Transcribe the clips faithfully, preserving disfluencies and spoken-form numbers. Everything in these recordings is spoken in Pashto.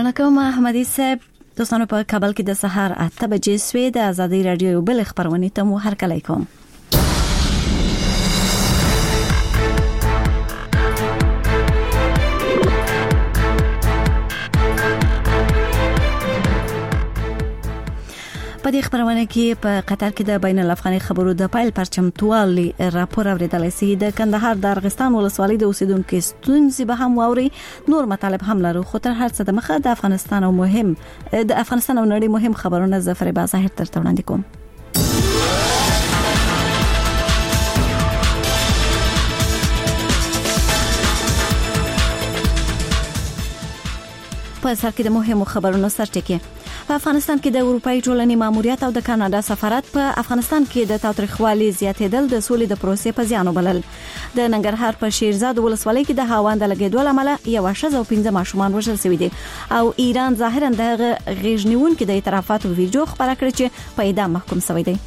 مننه کوم احمدي صاحب. دوستانو په کابل کې د سهار اته بجې سوي د ازادي رادیو بل خبرونه ته مو هر کله کوم. په دې خبرونه کې په قطر کې د بین الافغاني خبرو د پایل پرچمتوالي راپور اوریدل شي. د کندهار د ارغستان ولسوالۍ د اوسیدونکو ستونزې به هم واوري. نور مطالب هم لرو، خو تر هر څه د مخه د افغانستان او مهم د افغانستان او نړۍ مهم خبرونه زفر با ظاهر تر وړاندې کوم. په سر کې د مهمو خبرونو سرټکی. په افغانستان کې د اروپאי ټولنې ماموریت او د کاناډا سفارت په افغانستان کې د تاوتریخوالي زیاتېدل د سولې د پروسې په زیان وبلل. د ننګرهار په شیرزاد ولسوالۍ کې د هاوند لګیدو لامل یو شذ او پنځه ماشومان وژل شوي دي او ایران ظاهرا د غیژنیون کې د اعترافاتو ویډیو خبره کړې چې په اعدام محکوم شوی دی.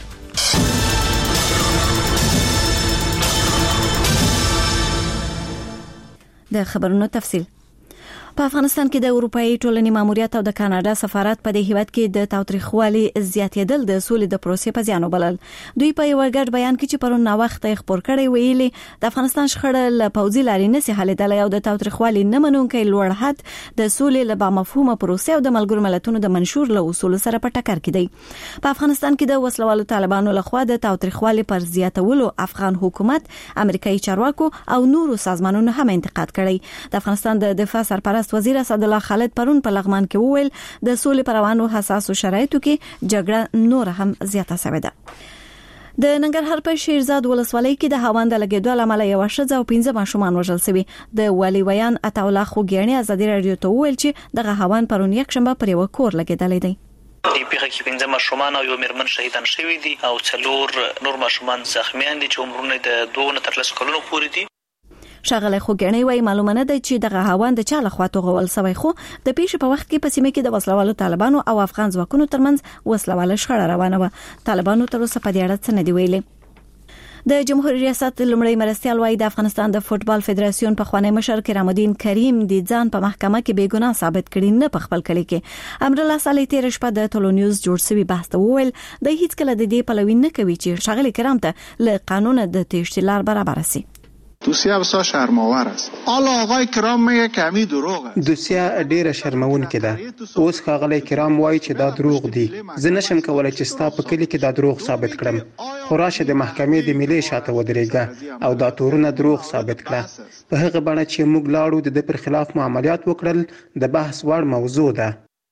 د خبرونو تفصیل. په افغانستان کې د اروپאי ټولنې ماموریت او د کاناډا سفارت په دې هیواد کې د تاوتریخوالي زیاتېدل د سولې د پروسې په زیان وبلل. دوی په یو ګډ بیان کې چې پرون نا وخت خبر کړي ویلي د افغانستان شخړه له پوځي لارې نه سي حلېدل او د تاوتریخوالي نه منونکي لوړ حد د سولې له با مفهومه پروسې او د ملګرو ملتونو د منشور له اصول سره په ټکر کې دی. په افغانستان کې د وسلوالو طالبانو لخوا د تاوتریخوالي پر زیاتولو افغان حکومت، امریکایي چارواکو او نورو سازمانونو هم انتقاد کړی. د افغانستان د دفاع سرپرست وزیر اسد الله خالد پرون په لغمان کې وویل د سولې پروانو حساسو شرایطو کې جګړه نور هم زیاته شوې ده. د ننګرهار په شیرزاد ولسوالۍ کې د هاوند لګیدو لامل یو شذ او پنځه ماشومان وژل شوي. د والي ویان عطا الله خوګیانی ازادي رادیو ته وویل چې دغه هاوند پرون یک شنبه پر یو کور لګیدل دي. د پیښه کې پنځه ماشومان او یو میرمن شهیدان شوي دي او څلور نور ماشومان زخمیان دي چې عمرونه د دوه نه تر لس کلونو پورې دي. شاغله خوګنی وای معلومه نه ده چې دغه هاوند د چاله خواته غول سوی، خو د پیښې په وخت کې په سیمه کې د وسلوالو طالبانو او افغان ځواکونو ترمنځ وسلواله شخړه روانه و. طالبانو تر اوسه په دې اړه څه نه دی ویلي. د جمهوریت ریاست لمړی مرستيال وای د افغانستان د فوتبال فدراسیون په خوانی مشر کرام الدین کریم د ځان په محکمه کې بې ګناه ثابت کړي نه په خپل کلی کې. امر الله صالح تیر شپه د ټولو نیوز جوړ شوی بحث ته وویل د هیڅ کله د دې پلوي نه کوي چې شغله کرام ته له قانون د تشتیلار برابر شي. دوسیه بسیار شرم‌آور است. حالا آقای کرام میگه که همین دروغ است. دوسیه ډیره شرمونکې ده. اوس ښاغلی کرام وایي چې دا دروغ دي. زه نشم کولای چې ستا په کلی کې دا دروغ ثابت کړم. خو راشه د محکمې د ملي شاته ودرېږه او دا تورونه دروغ ثابت کړه. په هغه بڼه چې موږ لاړو د دې پر خلاف معاملات وکړل د بحث وړ موضوع ده.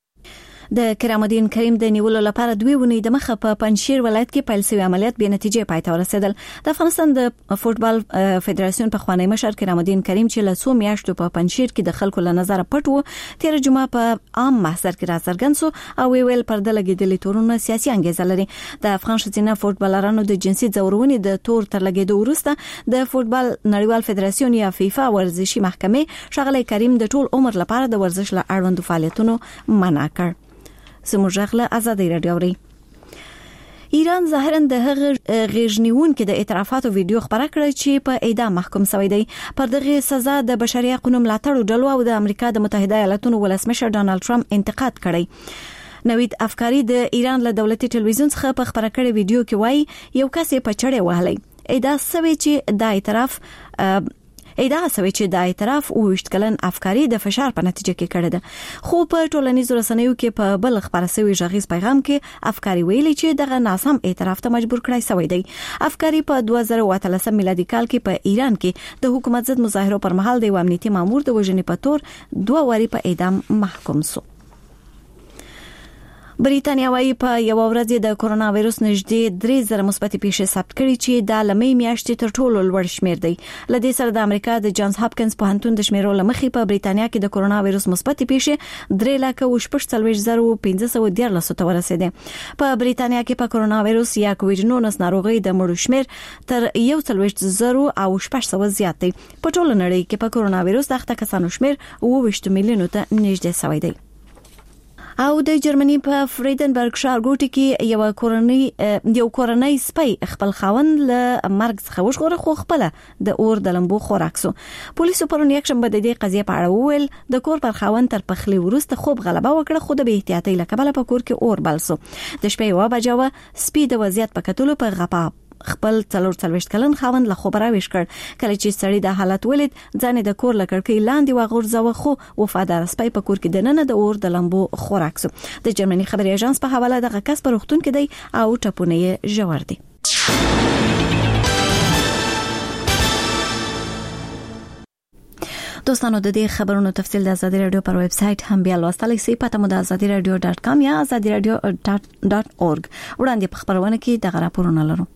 د کرام الدین کریم د نیولو لپاره دوی ونی د مخه په پنځشیر ولایت کې پیل شوی عملیات به نتیجه پای ته ورسېدل. د افغانستان د فوتبال فدراسیون په خوانی مشر کرام الدین کریم چې له څو میاشتو په پنځشیر کې د خلکو له نظر پټ وو، تیر جمعه په عام محضر کې راڅرګند شو او ویل پرده لګیدلې تورونه سیاسي انګیزه لري. د افغان ښځینه فوتبالرانو د جنسي ځورونې د تور تر لګیدو وروسته د فوتبال نړیوال فدراسیون یا فیفا ورزشي محکمې شغله کریم د ټول عمر لپاره د ورزش له اړوند فعالیتونو منع کړ. سموجغله ازادي رادیو ری. ایران ظاهرا د هغه غیژنیون کې د اعترافاتو ویډیو خبره کړې چې په اعدام محکوم شوی دی. پر دغه سزا د بشري حقوقو ملاتړ ډلو او د امریکا د متحده ایالاتونو ولسمشر ډانلډ ټرمپ انتقاد کړی. نوید افکاری د ایران له دولتي ټلویزیون څخه په خبره کړې ویډیو کې وایي یو کس په چړې وهلی. ادا سوي چې د اعتراف اېدا سوي چې د اعتراف او وشت کلن افکاری د فشار په نتیجه کې کړه ده. خو په ټولنیزو رسنیو کې په بل خبرسوي ژغیز پیغام کې افکاری ویلي چې دغه ناسم اعتراف ته مجبور کړای شوی دی. افکاری په دوه زره او اتلسم میلادي کال کې په ایران کې د حکومت ضد مظاهرو پر مهال د امنیتي مامور د وژنې په تور دوه واری په اعدام محکوم شو. بریټانیا وايي په یو ورځ د کرونا وایروس نږدې درې زره مثبت پیښې ثبت کړي چې د لمې میاشتې تر ټولو لوړ شمیر دی. لدې سره د امریکا د جانز هاپکینز پوهنتون د شمیرو لمخې په بریټانیا کې د کرونا وایروس مثبت پیښې درې لک او شپږ څلوېښت زره پنځه سوه دیارلس ته ورسېدې. په بریټانیا کې په کرونا وایروس یا کووډ نولس ناروغي د مړو شمیر تر یو څلوېښت زره او شپږ سوه زیات دی. په ټوله نړۍ کې په کرونا وایروس د اخته کسانو شمیر اوه ویشت میلیونو ته نږدې شوی دی. او د جرمني په فریدنبرګ ښارګوټي کې یو کورنۍ یو کورنۍ سپی خپل خاوند له مرګ څخه وژغوره خو خپل د اور د لمبو خوراک سو. پولیسو پرون یک شنبه د دې قضیې په اړه وویل د کور پر خاوند تر پخلی وروسته خوب غلبه وکړه خو د بې احتیاطۍ له کبله په کور کې اور بل سو. د شپې یوه بجه وه سپي د وضعیت په کتلو په غپا خپل څلور څلوېښت کلن خاوند له خوبه راویښ کړ. کله چې سړی د حالت ولید ځان د کور له کړکۍ لاندې وغورځاوه خو وفادار سپی په کور کې دننه د اور د لمبو خوراک سو. د جرمني خبري اژانس په حواله دغه کس په روغتون کې دی او ټپونه یې ژور دي. دوستانو د دې خبرونو تفصیل د آزادي رادیو پر ویب سټ هم بیا لوستلی سي. پته مو د آزادي رادیو ډاټ کام یا آزادي رادیو ډاټ اورګ. وړاندې په خبرونه کې د راپورونه لرو.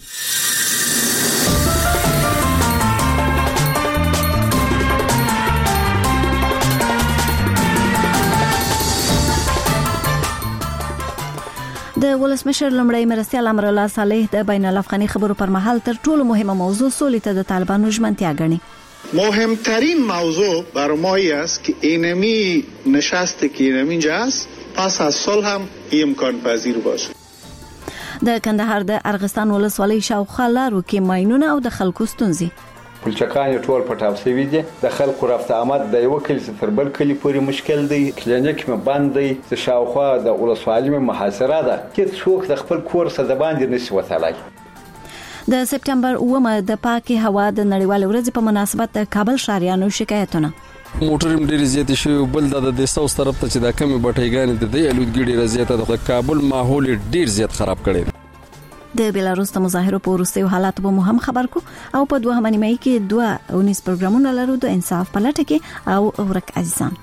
د ولسمشر لمړی مرستیال امر الله صالح د بین الافغاني خبرو پر مهال تر ټولو مهمه موضوع سولې ته د طالبانو ژمنتیا ګڼي. مهمترین موضوع برای ما است که اینمی نشست که اینمی جاست پس از صلح هم امکان پذیر باشه. د کندهار د ارغستان ولسوالۍ شاوخوا لارو کې ماینونه او د خلکو ستونزې. پلچکان ټول پټاو شوي دي. د خلکو رفت آمد د یو کلی تر بل کلی پورې مشکل دی. کلینیک مې بند دی. د شاوخوا د ولسوالۍ مې محاصره ده. هیڅ څوک د خپل کور څخه د باندې نشي وتلی. د سپټمبر اوومه د پاکي هوا د نړیوال ورځ په مناسبت د کابل ښاریانو شکایتونه. موټرم ډېر زیات شي بل د د ساوث طرف ته چې د کمی بټایګان د دې الودګي ډېر زیات د کابل ماحول ډېر زیات خراب کړي. د بیلاروس د مظاهرو په وروستیو حالاتو به مو هم خبر کو او په دوه نیمه کې دوه اونیس پروګرامونه لرو د انصاف په لټه کې او ورک عزیزان.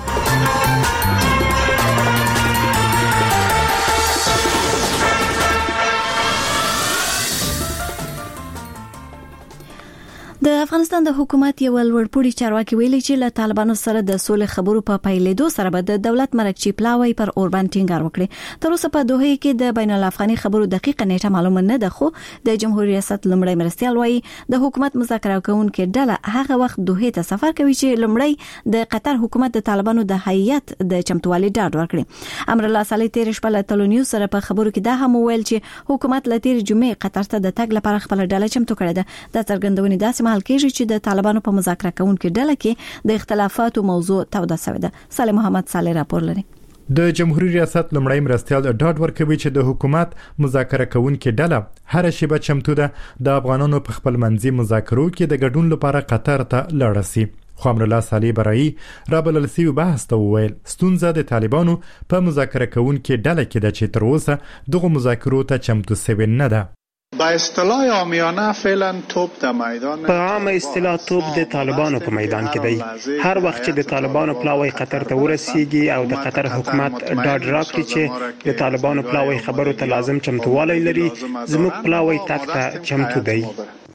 د افغانستان د حکومت یو لوړپوړي چارواکي ویلي چې له طالبانو سره د سولې خبرو په پیلېدو سره به د دولت مرکچی پلاوی پر اوربان ټینګار وکړي. تر اوسه په دوحه کې د بین الافغاني خبرو دقیقه نیټه معلومه نه ده خو د جمهوریت ریاست لمړی مرستیال وایي د حکومت مذاکره کوونکې ډله هغه وخت دوحه ته سفر کوي چې لمړی د قطر حکومت د طالبانو د هیئت د چمتووالي ډاډ ورکړي. امر الله صالح تیر شپه له تلونیو سره په خبرو کې دا هم ویل چې حکومت له تیر جمعې قطر ته د تګ لپاره خپل ډله چمتو کړې ده. د څرګندونې داسې حال کېږي چې د طالبانو په مذاکره کوونکې ډله کې د اختلافاتو موضوع توده شوې ده. صالح محمد صالح راپور لري. د جمهوریت ریاست لمړی مرستیال ډاډ ورکوي چې د حکومت مذاکره کوونکې ډله هر شی به چمتو ده د افغانانو په خپل منځي مذاکرو کې د ګډون لپاره قطر ته لاړ شي. خو امر الله صالح برای رابل السی بحث ته وویل ستونزه د طالبانو په مذاکره کوونکې ډله کې ده چې تر اوسه دغه مذاکرو ته چمتو شوی نه ده. با اصطلاح عامیانه فعلا توپ در میدان په عام اصطلاح توپ د طالبانو په میدان کې دی. هر وخت چې د طالبانو پلاوی قطر ته ورسیږي او د قطر حکومت ډاډ راکړي چې د طالبانو پلاوی خبرو ته لازم چمتووالی لري زموږ پلاوی تک ته چمتو دی.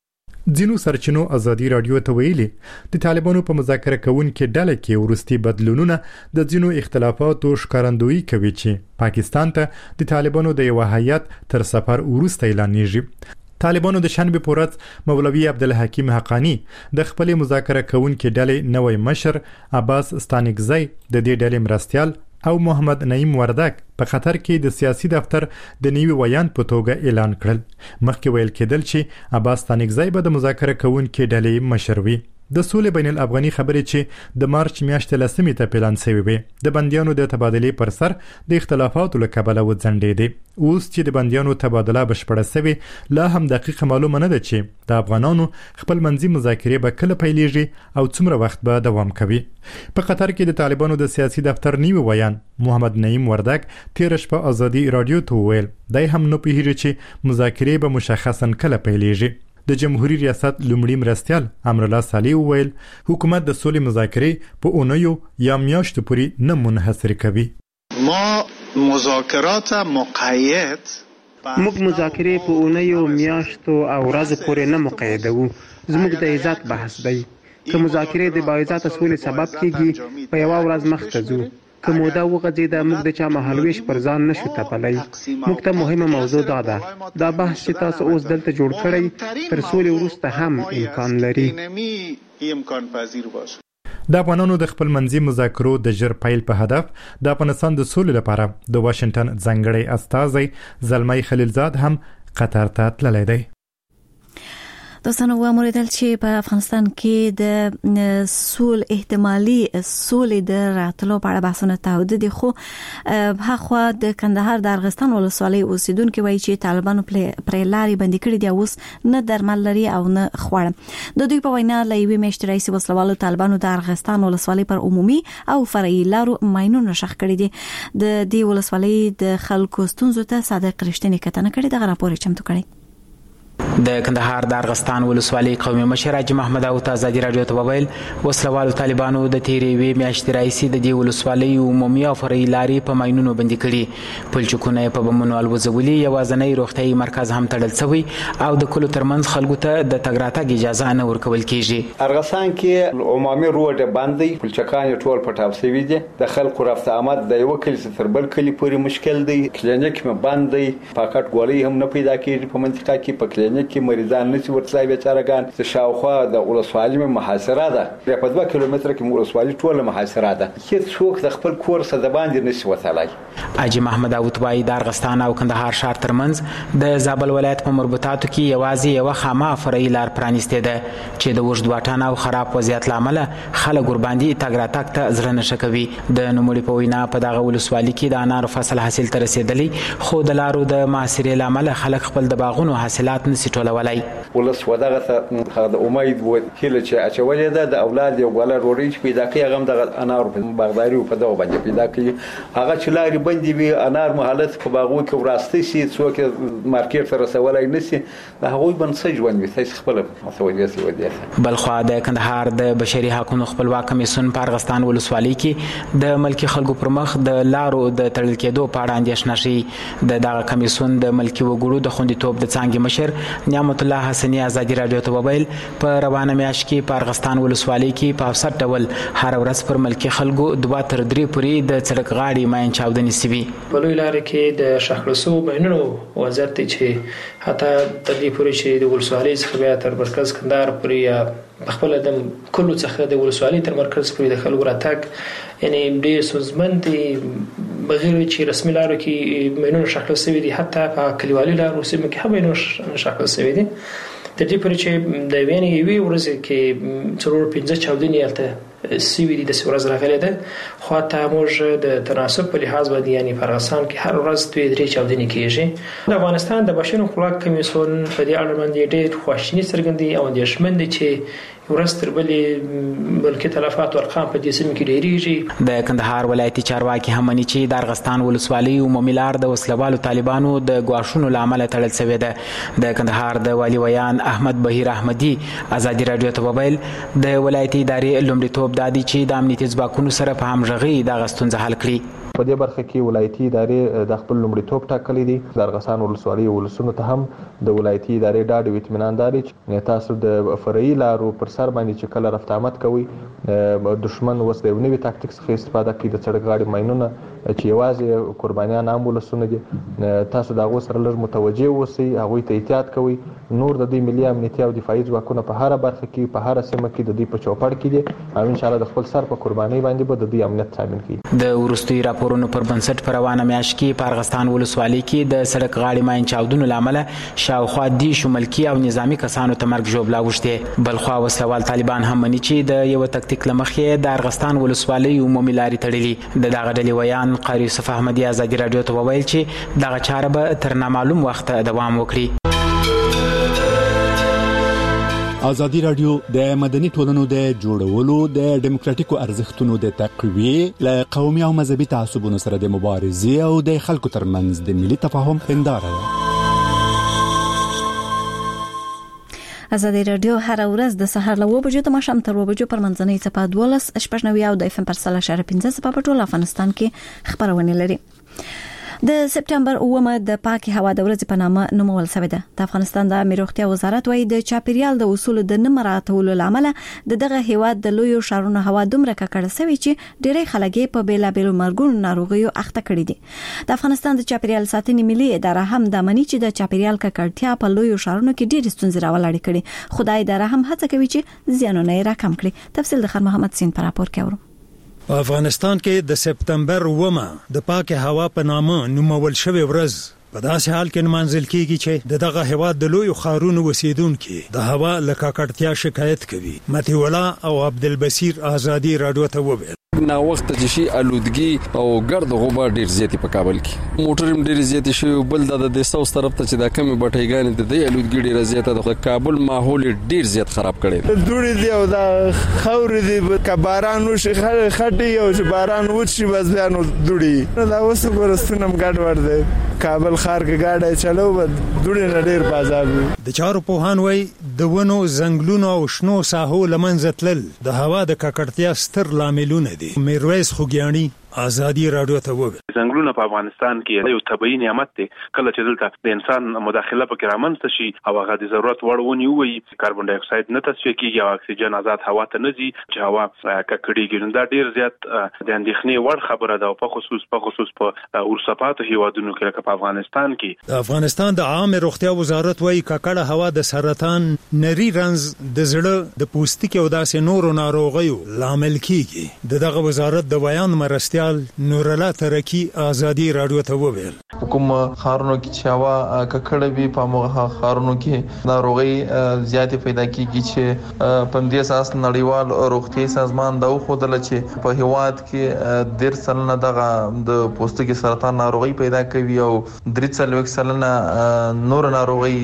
ځینو سرچینو آزادي رادیو ته ویلي د طالبانو په مذاکره کوونکې ډله کې ورستي بدلونونه د ځینو اختلافاتو ښکارندویي کوي چې پاکستان ته د طالبانو د یو هیئت تر سفر وروسته اعلانېږي. طالبانو د شنبه په ورځ مولوي عبدالحکیم حقانی د خپل مذاکره کوونکې ډلې نوې مشر عباس ستانکزی د دې ډلې مرستیال او محمد نعیم وردک په قطر کې د سیاسي دفتر د نیوي ویان په توګه اعلان کړل. مخکې ویل کېدل چې عباس ستانکزی به د مذاکره کوونکې ډلې مشر وي. د سولې بین الافغاني خبرې چې د مارچ میاشتې لسمې ته پلان شوی وي د بندیانو د تبادلې پر سر د اختلافاتو له کبله وځنډېدې. اوس چې د بندیانو تبادله بشپړه شوې لا هم دقیق معلومه نه ده چې د افغانانو خپل منځي مذاکرې به کله پیلېږي او څومره وخت به دوام کوي. په قطر کې د طالبانو د سیاسي دفتر نیوي ویان محمد نعیم وردک تیر شپه آزادي رادیو ته وویل دای هم نه پوهیږي چې مذاکرې به مشخصا کله پیلېږي. د جمهوریت ریاست لومړي مرستیال امر الله صالح وویل حکومت د سولې مذاکرې په اونیو یا میاشتو پورې نه منحصر کوي. ما مذاکرات مقید موږ مذاکرې په اونیو میاشتو او ورځو پورې نه مقیدوو. زموږ د عزت بحث دی. که مذاکرې د باعزته سولې سبب کیږي په یو ورځ مخ ته ځو. که موده وغځېده موږ د چا مهالویش پر ځان نشو تپلی. موږ ته مهمه موضوع دا ده دا بحث چې تاسو اوس دلته جوړ کړی تر سولې وروسته هم امکان لري. د افغانانو د خپل منځي مذاکرو د ژر پیل په هدف د افغانستان د سولې لپاره د واشنگټن ځانګړی استازی زلمی خلیلزاد هم قطر ته تللی دی. دوستانو وموریدل چې په افغانستان کې د سول احتمالي سولې د راتلو په اړه بحثونه تاوده دي، خو هغه د کندهار د ارغستان ولسوالۍ اوسیدونکو وایي چې طالبانو پرې لارې بندي کړې دي، اوس نه درمل لري او نه خواړه. د دوی په وینا له یوې میاشتې راهیسې وسلوالو طالبانو د ارغستان ولسوالۍ پر عمومي او فرعي لارو ماینونه شخ کړي دي. د دې ولسوالۍ د خلکو ستونزو ته صادق رښتینی کتنه کړې د غراپورې چمتو کړي. د کندهار د ارغستان ولسوالۍ قومي مشر حاجي محمد داوود ازادي رادیو ته وویل وسلوالو طالبانو د تیرې وی میاشتې راهیسې د دې ولسوالۍ عمومي او فرعي لارې په ماینونو بندي کړي، پلچکونه په بمونو الوزولي، یوازنۍ روغتیايي مرکز هم تړل شوی او د کلو ترمنځ خلکو ته د تګ راتګ اجازه نه ورکول کیږي. ارغستان کې عمومي روډ باندې پلچکان ټول پټاو شوی دي، د خلکو رفت آمد د یو کلی تر بل کلی پورې مشکل دی، کلینیک مې بند دی، پاکټ ګولۍ هم نه پیدا کیږي په منطقه کې، په کلینیک کې مریضان نشي ورتلای بیچارهګان. د شاوخوا د ولسوالۍ مې محاصره ده، په دوه کیلومتره کې ولسوالۍ ټوله محاصره ده، هیڅ څوک د خپل کور څخه د باندې نشي وتلای. حاجي محمد داوود وايي د ارغستان او کندهار ښار ترمنځ د زابل ولایت په مربوطاتو کې یوازې یو خامه فرعي لار پرانیستې ده چې د اوږد واټن او خراب وضعیت لامل خلک ورباندې تګ راتګ ته زړه نه کوي. د نوموړي په وینا په دغه ولسوالۍ کې د انارو فصل حاصل ته رسیدلی، خو د لارو د محاصرې لامل خلک خپل د باغونو حاصلات نشي ټولولای. ولس ودغه ته د امید و هله چې اچولې ده د اولاد یو غلا روړی چې پیدا کوي، هغه دغه انار په باغداري په دغه باندې پیدا کوي، هغه چې لارې بندي وي انار مهالت په باغو کې وراسته شي، څوک مارکیټ ته رسولای نشي، د هغوی بنسټ ژوند وي تاسو خپل مسولیت ودی. بل خو د کندهار د بشري حقوقو خپلواک کمیسیون په ارغستان ولسوالۍ کې د ملکی خلکو پر مخ د لارو د تړل کېدو په اړه اندېښنه شي. د دغه کمیسیون د ملکی وګړو د خوندیتوب د څانګې مشر نعمت الله حسنی ازادي رادیو ته وویل په روانه میاشت کې په ارغستان ولسوالۍ کې په اوسط ډول هر ورځ پر ملکی خلکو دوه تر درې پورې د سړک غاړې ماین چاودنې سوي. په لوی لارې کې د شخړسو ماینونو وضعیت دی چې حتی تر دې پورې چې د ولسوالۍ څخه بیا تر مرکز کندهار پورې یا په خپل د کلو څخه د ولسوالۍ تر مرکز پورې د خلکو راتګ یعنی ډېر ستونزمن دی، بغیر چې رسمي لارو کې ماینونه شخړل شوي دي، حتی په کلیوالي لارو سیمو کې هم ماینونه شخړل شوي دي. تر دې پورې چې د وینې یوې ورځې کې څلور پنځه چاودنې هلته سوي دي، داسې ورځ راغلې ده، خو حتی موږ د تناسب په لحاظ باندې یعنې په ارغستان کې هر ورځ دوې درې چاودنې کېږي. د افغانستان د بشري حقوقو کمیسیون په دې اړه باندې ډېر خواشیني څرګندوي او اندېښمن دی چې ورځ تر بلې ملکي تلفات او ارقام په دې سیمه کې ډېرېږي. د کندهار ولایتي چارواکي هم مني چې د ارغستان ولسوالۍ عمومي لار د وسلوالو طالبانو د ګواښونو له امله تړل شوې ده. د کندهار د والي ویان احمد بهیر احمدي ازادي رادیو ته وویل د ولایتي ادارې لومړیتوب دا دی چې د امنیتي ځواکونو سره په همغږۍ دغه ستونزه حل کړي. په دې برخه کې ولایتي ادارې د خپل لومړیتوب ټاکلي دي. د ارغستان ولسوالۍ ولسونو ته هم د ولایتي ادارې ډاډ او اطمینان داري چې تاسو د فرعي لارو پر سر باندې چې کله رفت آمد کوي دشمن وس د نوې تاکتیک څخه استفاده کوي، د سړک غاړې ماینونه چې یوازې قربانیان عام ولسونه دي، تاسو د هغو سره لږ متوجه اوسئ، هغوی ته احتیاط کوئ. نور د دوی ملي امنیتي او دفاعي ځواکونه په هره برخه کې په هره سیمه کې د دوی په چوپړ کې دي او انشاءالله د خپل سر په قربانۍ باندې به د دوی امنیت تامین کړي. د وروستي راپورونو پر بنسټ په روانه میاشت کې په ارغستان ولسوالۍ کې د سړک غاړې ماین چاودنو له امله شاوخوا دېرشو ملکي او نظامي کسانو ته مرګ ژوبله اوښتې. بلخوا وسلوال طالبان هم مني چې د یوه تکتیک له مخې د ارغستان ولسوالۍ عمومي لارې تړلي. د دغه ډلې ویان قاري یوسف احمدي ازادي رادیو ته وویل چې دغه چاره به تر نامعلوم وخته دوام وکړي. ازادي رادیو د مدني ټولنو د جوړولو د ډیموکراتیکو ارزښتونو د تقویې له قومي او مذهبي تعصبونو سره د مبارزې او د خلکو ترمنځ د ملي تفاهم هنداره ده. ازادي رادیو هر ورځ د سهار له وبجو ته ماښام تر وبجو پر منځنۍ څپه دولس شپږ نوي او د اف ام پر سل اشاره پنځه څپه په ټول افغانستان کې خبرونه لري. د سپتمبر اومه د پاکي هوا د ورځې په نامه نومول شوې ده. د افغانستان د روغتیا وزارت وايي د چاپیریال د اصول د نه مراعاتولو لامل د دغه هیواد د لویو ښارونو هوا دومره ککړه شوې چې ډېری خلک په بیلابېلو مرګونو ناروغیو اخته کړي دي. د افغانستان د چاپیریال ساتنې ملي اداره هم د منی چې د چاپیریال ککړتیا په لویو ښارونو کې ډېر ستونزې راولاړې کړي. خدای اداره هم هڅه کوي چې زیانونه یې راکم کړي. تفصیل د خان محمد سین پر راپور کې اورو. په افغانستان کې د سپتمبر اومه د پاکه هوا په نامه نومول شوې ورځ په داسې حال کې نمانځل کیږي چې د دغه هیواد د لویو ښارونو اوسیدونکو د هوا له ککړتیا شکایت کوي. متي ولا او عبدالبصیر آزادی رادیو ته وویل نا وخت چې شي الودګي او ګرد غبار ډیر زیاتې په کابل کې موټر ډیر زیاتې شي. بل د ساوث طرف ته چې دا کمی بټایګان د دې الودګي ډیر زیاته د کابل ماحول ډیر زیات خراب کړي. دوړې دی او دا خاورې دی کباران وشي خټي او چې باران وشي بس بیا نو دوړي دا اوس ورستونم ګډ ور دی. کابل ښار کې گاډي چلو ود دوړې نه ډیر بازار د چارو پوهان وای د ونو زنګلونو او شنو ساحو لمنځه تلل د هوا د ککړتیا ستر لاملونه دي. میرویس خوګیانی آزادی رادیو ته وویل ځنګلونه په افغانستان کې یو طبيعي نعمت دی. کله چې دلته د انسان مداخله پکې رامنځته شي او هغه د ضرورت وړ ونی وي کاربن ډای اکساید نه تصفیه کیږي او اکسیجن آزاد هوا ته نه ځي چې هوا ککړېږي. دا ډیر زیات د اندېښنې وړ خبره ده په خصوص په خصوص په ورسپاتو هیوادونو کې لکه په افغانستان کې. د افغانستان د عامه روغتیا وزارت وايي ککړه هوا د سرطان، نری رنز، د زړه د پوستکي او داسې نورو ناروغیو لامل کیږي. دغه وزارت د بیان مرستیال نورالله ترکی آزادی رادیو ته وویل کوم خارونو کې چې هوا ککړه وي په موږ خارونو کې ناروغي زیاتې پیدا کیږي چې په دې اساس نړیوال روغتي سازمان دا خودل چې په هیواد کې ډیر سلنه دغه د پوستکي سرطان ناروغي پیدا کوي او درې څلوېښت سلنه نور ناروغي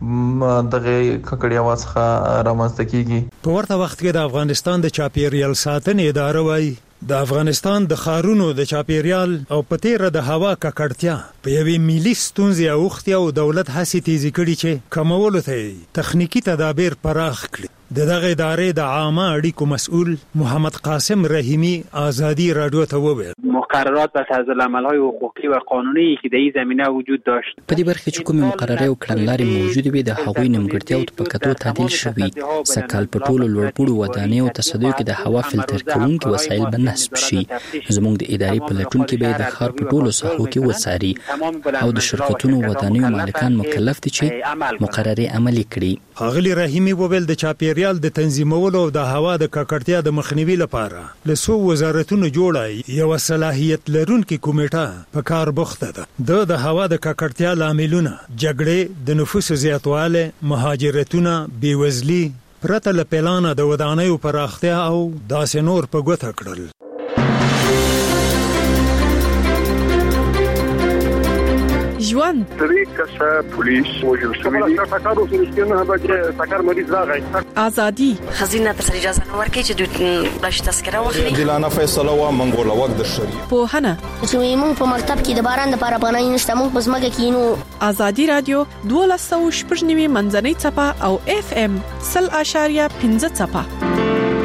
دغه ککړې आवाज ښه رامنځته کیږي. په ورته وخت کې د افغانستان د چاپیریال ساتنې اداره وايي د افغانستان د خارونو د چاپیریال او پتیره د هوا ککړتیا په یوې ملي ستونزې اوختي او دولت هڅې تیزی کړي چې کمولو ته تخنیکی تدابیر پراخ کړي. دغه ادارې د عامه اړیکو مسؤل محمد قاسم رحیمی آزادی رادیو ته وویل مقررات و طرزالعمل‌های حقوقی و قانونی که در این زمینه وجود داشت په دې برخه کې کومه مقرره او کړنلارې موجوده وي د هغوی نیمګړتیاو په کتو تعدیل شوي. سکهال په ټولو لوړپوړو ودانیو او تصدیو کې د هوا فلټر کوونکي وسایل به نصب شي. زموږ د ادارې په لټون کې به د ښار په ټولو ساحو کې وڅاري او د شرکتونو ودانیو مالکان مکلف دي چې مقررې عملي کړي. ښاغلي رحیمی وویل د چاپیریال د تنظیمولو او د هوا د ککړتیا د مخنیوي لپاره له څو وزارتونو جوړه یو صلاحیت لرونکي کمیټه په کار بوخته ده. د هوا د ککړتیا لاملونه جګړې، د نفوس زیاتواله، مهاجرتونه، بیوزلي، پرته له پلانه د ودانیو پراختیا او داسې نور په ګوته کړل. ژوند درې کسه پولیس وژل شوي دي. سکارو سرشتونه به سکار مریض راغی. ازادي خزینه تر اجازه نه ورکړي چې د بش تذکره واخلي. دلانه فیصله وا منګوله وخت د شری په هنه چې موږ په مکتب کې د باران د لپاره پناه نشته موږ په ځمکه کې نو. ازادي رادیو دوه سوه شپږ نوي منځنۍ چپه او اف ام صفر اشاریه پنځه چپه.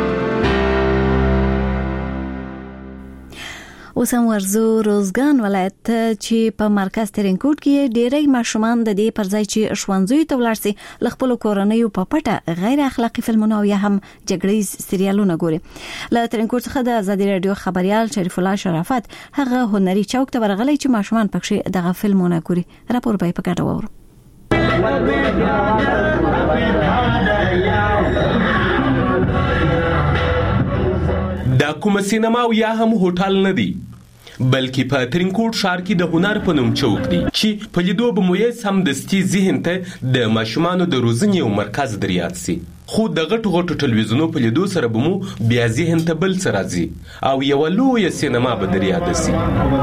اوس هم ورزو روزګان ولایت چې په مرکز ترینکوټ کې ډېری ماشومان د دې پر ځای چې ښوونځیو ته ولاړ سي له خپلو کورنیو په پټه غیر اخلاقي فلمونه او یا هم جګړیز سریالونه ګوري. له ترینکوټ څخه د ازادي رادیو خبريال شریف الله شرافت هغه هنري چوک ته ورغلی چې ماشومان پکې دغه فلمونه ګوري. راپور به په ګډه وورو. دا کوم سینما او یا هم هوټل نه دی بلکې په ترینکوټ ښار کې د هنر په نوم چوک دی چې په لیدو به مو یې سمدستي ذهن ته د ماشومانو د روزنې یو مرکز دریاد سي. خو د غټو غټو ټلویزیونو په لیدو سره به مو بیا ذهن ته بل څه راځي او یوه لویه سینما به دریاد سي.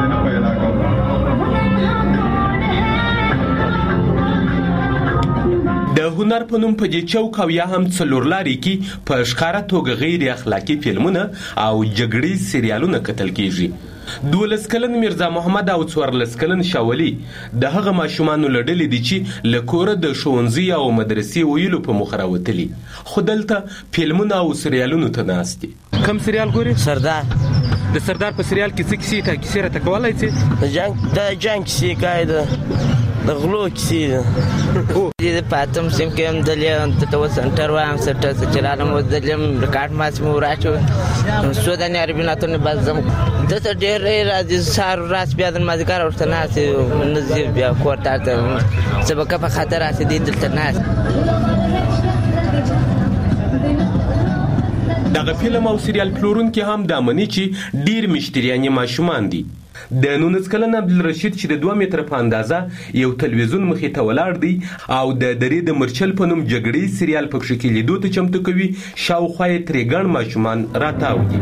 د هنر په نوم په دې چوک او یا هم څلور لارې کې په ښکاره توګه غیر اخلاقي فلمونه او جګړیز سریالونه کتل کیږي. دولس کلن میرزا محمد او څوارلس کلن شاولي د هغه ماشومانو له ډلې دي چې له کوره د ښوونځي او مدرسې ویلو په موخه راوتلي خو دلته فلمونه او سریالونو ته ناست دي. کوم سریال ګوري؟ سردار. د سردار په سریال کې څه کیسې ته کیسې راته کولای شي؟ د جنگ د جنگ کیسې کوي، د غلو کیسې د پاتم سیم کې هم دلیم ته تو سنټر وایم سټر چلالم دلیم ریکارډ ماس مو راچو سوداني عربي ناتونه بازم د ته ډېر راځي سار راس بیا د مازګار ورته ناس نظیر بیا کوټه ته سبق په خاطر راځي دلته ناس. دغه فلم او سریال پلورونکي هم دا مني چې ډیر مشتریان ماشومان دي. د نونس کلن عبدالرشید چې د دوه متره په اندازه یو تلویزیون مخې ته ولاړ دی او د درې د مرچل په نوم جګړې سریال په کې لیدو ته چمتو کوي، شاوخوا یې ترې ګڼ ماشومان راتاو دي.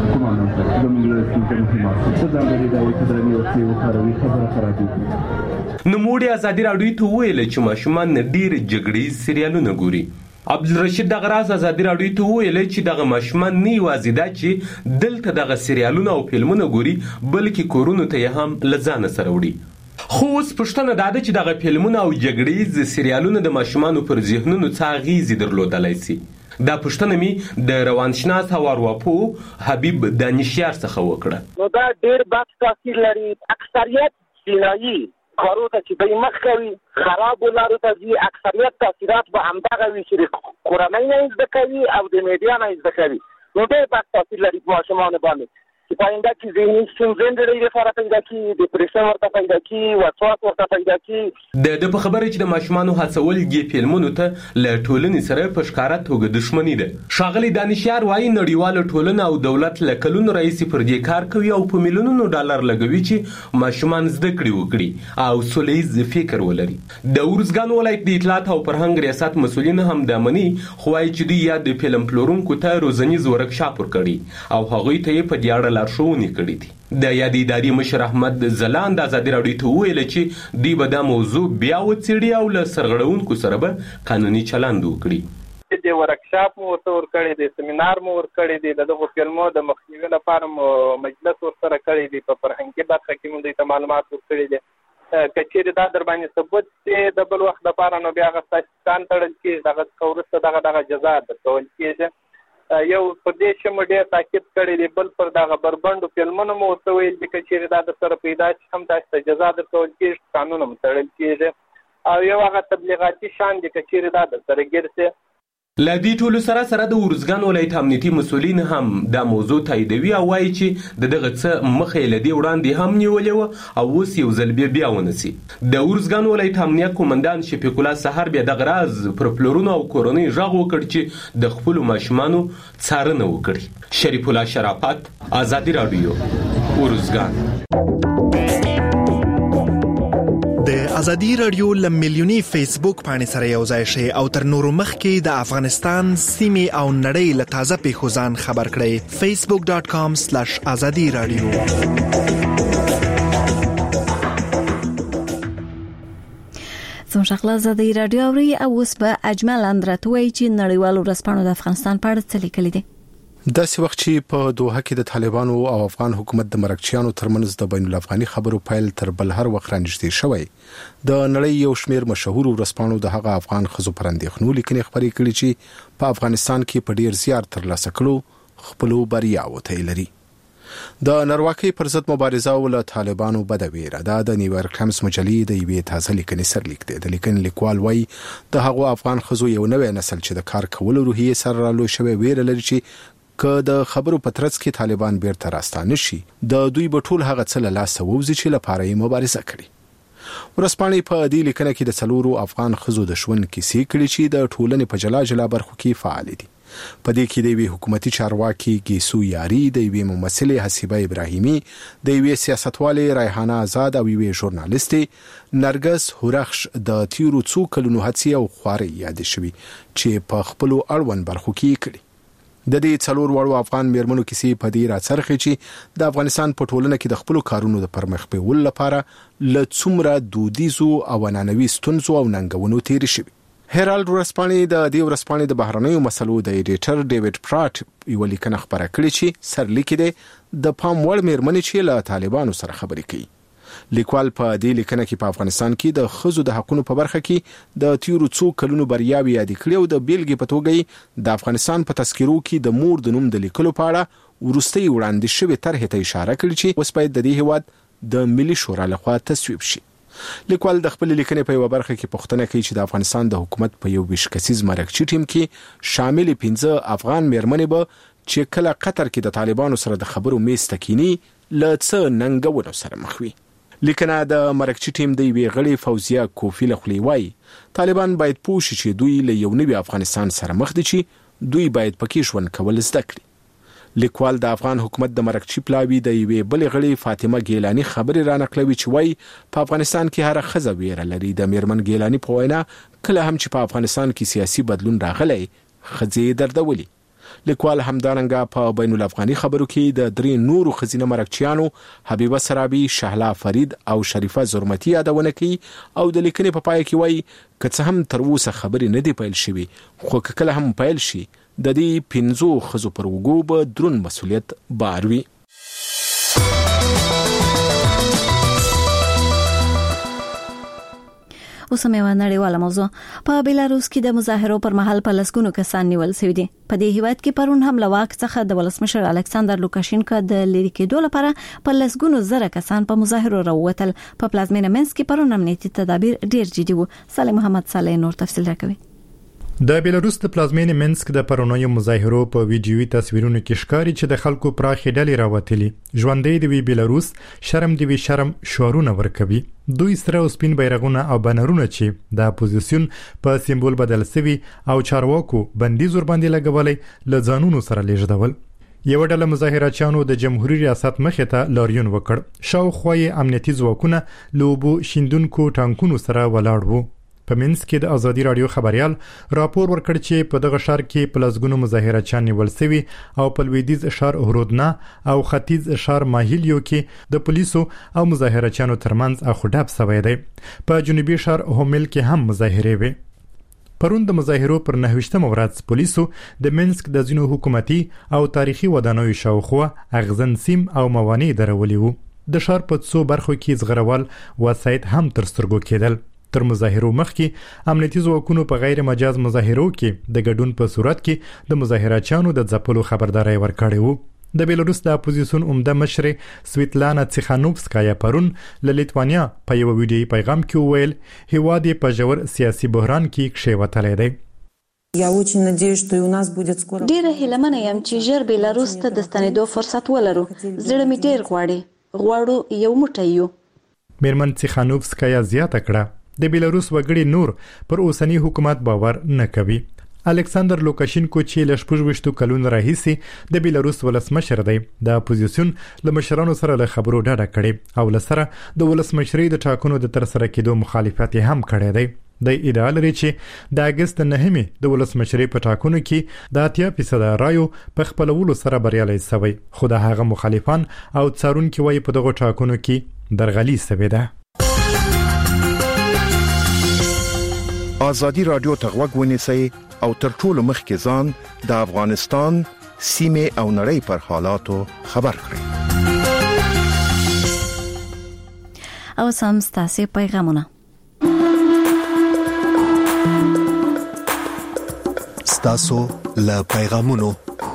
نوموړي ازادي راډیو ته وویل چې ماشومان ډیر جګړې سریالونه ګوري. عبدالرشید دغه راز ازادي راډیو ته وویل چې دغه ماشومان نه یوازې دا چې دلته دغه سریالونه او فلمونه ګوري بلکې کورونو ته یې هم له ځانه سره وړي. خو اوس پوښتنه دا ده چې دغه فلمونه او جګړیز سریالونه د ماشومانو پر ذهنونو څه اغیزې درلودلی سي. دا پوښتنه مې د روانشناس او ارواپوه حبیب دانشیار څخه وکړه. نو دا ډېر بد تاثیر لري. اکثریت جنایي کارو ته چې دوی مخ کوي، خرابو لارو ته ځي، اکثریت تاثیرات به همدغه وي چې د کورنۍ نه یې زده کوي او د میډیا نه یې زده کوي. نو ډېر بد تاثیر لري په ماشومانو باندې چې په آینده کې ذهني ستونزې ډېرې لپاره پیدا کړي، ډپریشن ورته پیدا کړي، وسواس ورته پیدا کړي. د ده په خبره چې د ماشومانو هڅول دې فلمونو ته له ټولنې سره په ښکاره توګه دښمني ده. ښاغلی دانشیار وایي نړیواله ټولنه او دولت له کلونو راهیسې پر دې کار کوي او په میلیونونو ډالر لګوي چې ماشومان زده کړې وکړي او سوله ییز فکر ولري. د ارزګان ولایت د اطلاعات او فرهنګ ریاست مسؤلین هم دا مني، خو وایي چې دوی یا د فلم پلورونکو ته روزنیز ورکشاپ ورکړي او هغوی ته یې په دې اړه لارښوونې کړې دي. د یادې ادارې مشر احمد ځلاند ازادي راډیو ته وویل چې دوی به دا موضوع بیا وڅېړي او له سرغړونکو سره به قانوني چلند وکړي. د ورکشاپ مو ورته ورکړی دی، سیمینار مو ورکړی دی، د دغو فلمو د مخنیوي لپاره مو مجلس ورسره کړی دی، په فرهنګي برخه کې مو دوی ته معلومات ورکړي دي. که چیرې دا در باندې ثبوت دی د بل وخت لپاره نو بیا هغه ستاسې کان تړل کېږي، دغه څخه وروسته دغه دغه جزا درکول کېږي. یو پر دې چې مو ډېر تاکید کړی دی، بل پر دغه بربنډو فلمونو مو ورته ویل دي که چیرې دا در سره پیدا شي هم تاسو ته جزا درکول کېږي، قانون هم تړل کېږي. او یو هغه تبلیغاتي شان دی که چیرې دا در سره ګیر شي. له دې ټولو سره سره د ارزګان ولایت امنیتي مسؤلین هم دا موضوع تاییدوي او وایي چې د دغه څه مخه یې له دې وړاندې هم نیولې وه او اوس یو ځل بیا بیا ونسي. د ارزګان ولایت امنیه قومندان شفیق الله سحر بیا دغه راز پر پلورونو او کورنۍ غږ وکړ چې د خپلو ماشومانو څارنه وکړي. شریف الله شرافت، ازادي راډیو، ارزګان. د ازادي راډیو لمیلیونی فیسبوک باندې سره یو ځای شئ او تر نورو مخکې د افغانستان سیمې او نړۍ له تازه پیښو ځان خبر کړئ. فیسبوک ډاٹ کام سلیش ازادي راډیو. زموږ خپل ازادي راډیو اوري او اوس به اجمل اندرتوي چې نړیوالو ورځپاڼو د افغانستان په اړه څه لیکلي دي. داسې وخت چې په دوحه کې د طالبانو او افغان حکومت د مرکچیانو ترمنځ د بین الافغاني خبرو پیل تر بل هر وخت رانږدې شوی، د نړۍ یو شمېر مشهور ورځپاڼو د هغه افغان ښځو پر اندېښنو لیکنې خپرې کړې چې په افغانستان کې په ډیر زیات ترلاسه کړو خپلو بریاوو ته لري. د نارواکۍ پر ضد مبارزه ول طالبانو بدویره دا د نیویارک ټایمز مجلې د یوې تازه لیکنې سرلیک دی. د لیکنې لیکوال وایي د هغو افغان ښځو یو نوی نسل چې د کار کولو روحیې سره رالوی شوی ویره لري چې که د خبرو په ترڅ کې طالبان بیرته راستانه شي د دوی په ټول هغه څه له لاسه ووځي چې لپاره یې مبارزه کړې. ورځپاڼې په دې لیکنه کې د څلورو افغان ښځو د ژوند کیسې کړي چې د ټولنې په جلا جلا برخو کې فعال دي. په دې کې د یوې حکومتي چارواکي ګیسو یاري، د یوې ممثلې حسیبه ابراهیمي، د یوې سیاستوالې ریحانه آزاد او یوې ژورنالیستې نرګس هورخش د تیرو څو کلونو هڅې او خوارۍ یادې شوي چې په خپلو اړوند برخو کې کړي. د دې څلور وړو افغان میرمنو کیسې په دې راڅرخي چې د افغانستان په ټولنه کې د خپلو کارونو د پرمخ بیولو لپاره له څومره دودیزو او عنعنوي ستونزو او ننګونو تېرې شوي. هیرالد ورځپاڼې د دې ورځپاڼې د بهرنیو مسلو د ایډیټر ډیوډ پراټ یوه لیکنه خپره کړې چې سرلیک دی د پام وړ میرمنې چې له طالبانو سره خبرې کوي. لیکوال په دې لیکنه کې په افغانستان کې د ښځو د حقوقو په برخه کې د تیرو څو کلونو بریاوي یاد کړې او د بیلګې په توګه د افغانستان په تذکرو کې د مور د نوم د لیکلو په اړه ورستۍ وړاندې شوې طرحې ته اشاره کړې چې اوس باید د دې هیواد د ملي شورا لخوا تصویب شي. لیکوال د خپل لیکنې په یو برخه کې پوښتنه کوي چې د افغانستان د حکومت په یو ویش کسیز مرکزي ټیم کې شامل پنځه افغان میرمنې به چې کله قطر کې د طالبانو سره د خبرو میز تکینی له څه ننګونو سره مخ وي. لیکنه د مرکزي ټیم د یوې غړي فوزیه کوفی له خولې وایي طالبان باید پوه شي چې دوی له یو نوي افغانستان سره مخ دي چې دوی باید پکې ژوند کول زده کړي. لیکوال د افغان حکومت د مرکزي پلاوی د یوې بلې غړي فاطمه ګیلانی خبرې را نقلوي چې وایي په افغانستان کې هر ښځه ویره لري. د میرمن ګیلانی په وینا کله هم چې په افغانستان کې سیاسي بدلون راغلی ښځې دردولي. لیکوال همدارنګه په بین الافغاني خبرو کې د درې نورو ښځینه مرکچیانو حبیبه سرابي، شهلا فرید او شریفه زرمتي یادونه کوي او د لیکنې په پای کې وایي که څه هم تر اوسه خبرې نه دي پیل شوي خو که کله هم پیل شي د دې پنځو ښځو پر اوږو به دروند مسؤلیت بار وي. اوس هم یوه نړیواله موضوع. په بیلاروس کې د مظاهرو پر مهال په لسګونو کسان نیول شوي دي. په دې هیواد کې پرون هم له واک څخه د ولسمشر الکساندر لوکاشینکا د لری کېدو لپاره په لسګونو زره کسان په مظاهرو راووتل. په پلازمینه منسک کې پرون امنیتي تدابیر ډیر جدي وو. صالح محمد صالح نور تفصیل راکوي. د بیلاروس د پلازمینې منسک د پرونیو مظاهرو په ویډیوي تصویرونو کې ښکاري چې د خلکو پراخې ډلې راوتلي. ژوندۍ دی وی بیلاروس، شرم دی وی شرم شعارونه ورکوي. دوی سره او سپین بیرغونه او بنرونه چې د اپوزیسیون په سیمبول بدل سوي او چارواکو بندیز ور باندې لګولې له ځانونو سره لیږدول. یو ډله مظاهراتچیانو د جمهوریت ریاست مخې ته لاریون وکړ. شاوخوا یې امنیتي ځواکونه له اوبو شیندونکو ټانکونو سره ولاړ وو. په منسک کې د ازادي رادیو خبريال راپور ورکړ چې په دغه ښار کې په لسګونو مظاهراتچیان نیول شوي او په لویدیځ ښار هرودنا او ختیځ ښار ماهیلیو کې د پولیسو او مظاهراتچیانو ترمنځ اخوډاب شوی دی. په جنوبي ښار هومل کې هم مظاهرې وې. پرون د مظاهرو پر نهویشتمه ورځ پولیسو د منسک د ځینو حکومتي او تاریخي ودانیو شاوخوا اغزن سیم او موانع درولي وو. د ښار په څو برخو کې زغروال وسایط هم تر سترګو کېدل. تر مظاهرو مخکې امنیتي ځواکونو په غیر مجاز مظاهرو کې د ګډون په صورت کې د مظاهراتچیانو د ځپلو خبرداري ورکړې وو. د بیلاروس د اپوزیسیون عمده مشر سویتلانا تسیخانوفسکایا پرون له لیتوانیا په یو ویډیوي پیغام کې وویل هیواد په ژور سیاسي بحران کې کښېوتلی دی. ډیره هیلمنه یم چې ژر بیلاروس ته د ستنېدو فرصت ولرو. زړه مې ډیر غواړي. غواړو یو موټی یو. میرمن تسیخانوفسکایا زیاته کړه د بیلاروس وګړي نور پر اوسنی حکومت باور نه کوي. الکساندر لوکاشینکو چې له شپږ ویشتو کلونو راهیسې د بیلاروس ولسمشر دی د اپوزیسیون له مشرانو سره له خبرو ډډه کړې او له سره د ولسمشرۍ د ټاکنو د ترسره کېدو مخالفت هم کړی دی. د ادعا لري چې د اګست نهمې د ولسمشرۍ په ټاکنو کې د اتیا فیصده رایو په خپلولو سره بریالی شوی خو د هغه مخالفان او څارونکي وایي په دغو ټاکنو کې درغلي شوې ده. آزادی رادیو ته غوږ ونیسئ او تر ټولو مخکې ځان د افغانستان سیمې او نړۍ پر حالاتو خبر کړئ. او سم ستاسو پیغامونه. ستاسو له پیغامونو.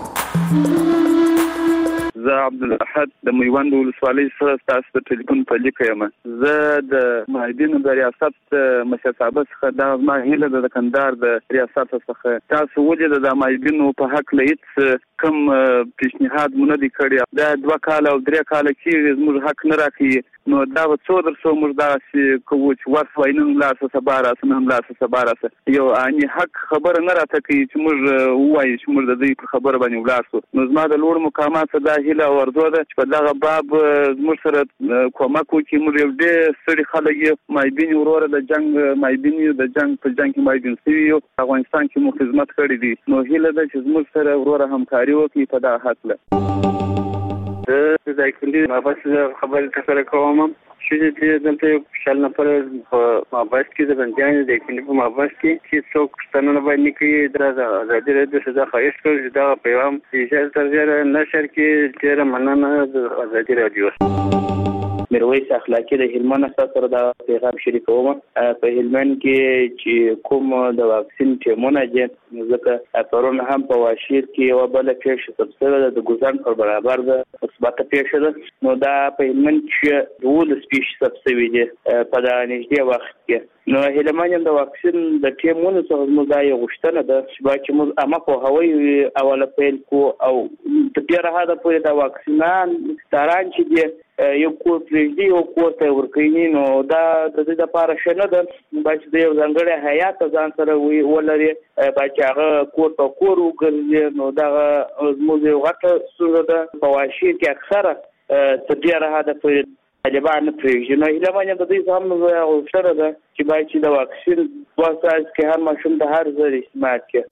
زه عبدالاحد د میوند ولسوالۍ سره تاسو ته ټلیفون په لیکه یم. زه د ماهدینو د ریاست مشر صاحب څخه دا ما هیله د کندهار د ریاست څخه تاسو ولې د ماهدینو په حق لهیڅ کم پیشنهاد مونږ دي کړی. دا دوه کال او درې کال کې موږ حق نه راکړي نو دا څو در څو موږ دا چې کوو چې ورس واینم لا څه سبا راس نه لا څه سبا راس یو اني حق خبر نه راته کوي چې موږ وایي چې موږ د دې خبر باندې ولاسو. نو زما د لوړ مقامات دا هیله ورزو ده چې په دغه باب موږ سره کومک وکړي. موږ یو ډېر ستړي خلک یو مایبین وروره د جنگ مایبین یو د جنگ په جنگ کې مایبین سوي یو افغانستان کې مو خدمت کړې دي. نو هیله ده چې موږ سره وروره همکاري وکړي په دغه حق. زه د کندي مابس خبرې تکرار کوم چې د دلته شل نفر په مابس کې د بندیان د کندي په مابس کې چې څوک ستنه باندې کې د آزادي رادیو څخه خواهش کوم چې دا پیغام چې تر ډیره نشر کې ډیره مننه د آزادي رادیو. میرویس اخلاقی د هلمند سره د پیغام شریکوم. په هلمند کې چې کوم د واکسین ټیمونه دي ځکه پرون هم په واشیر کې یو بل پیښه تفصیل د ګوزان پر برابر ده مثبت پیښه ده. نو دا په هلمند کې ټول سپیش سبسوي دي په دا نږدې وخت کې. نو هلمند د واکسین د ټیمونو څخه موږ دا یو غوښتنه ده چې چې موږ اما په هوایي اوله پیل کو او په ډیره حد پورې د واکسینان ستاران چې دي یو کور پرېږدي او کور ته ورکوي. نو دا د دې لپاره ښه نه ده چې د یو ځانګړي هیات ځان سره ولري چې هغه کور په کور وګرځي. نو دا زموږ یو غټه ستونزه ده په واشیر کې اکثره تر ډیره حد پورې طالبان نه پرېږدي. نو هیله د دې هم غوښتنه ده چې باید چې د واکسین دوه ساعت کې هر ماشوم د هر ځای استعمال کړي.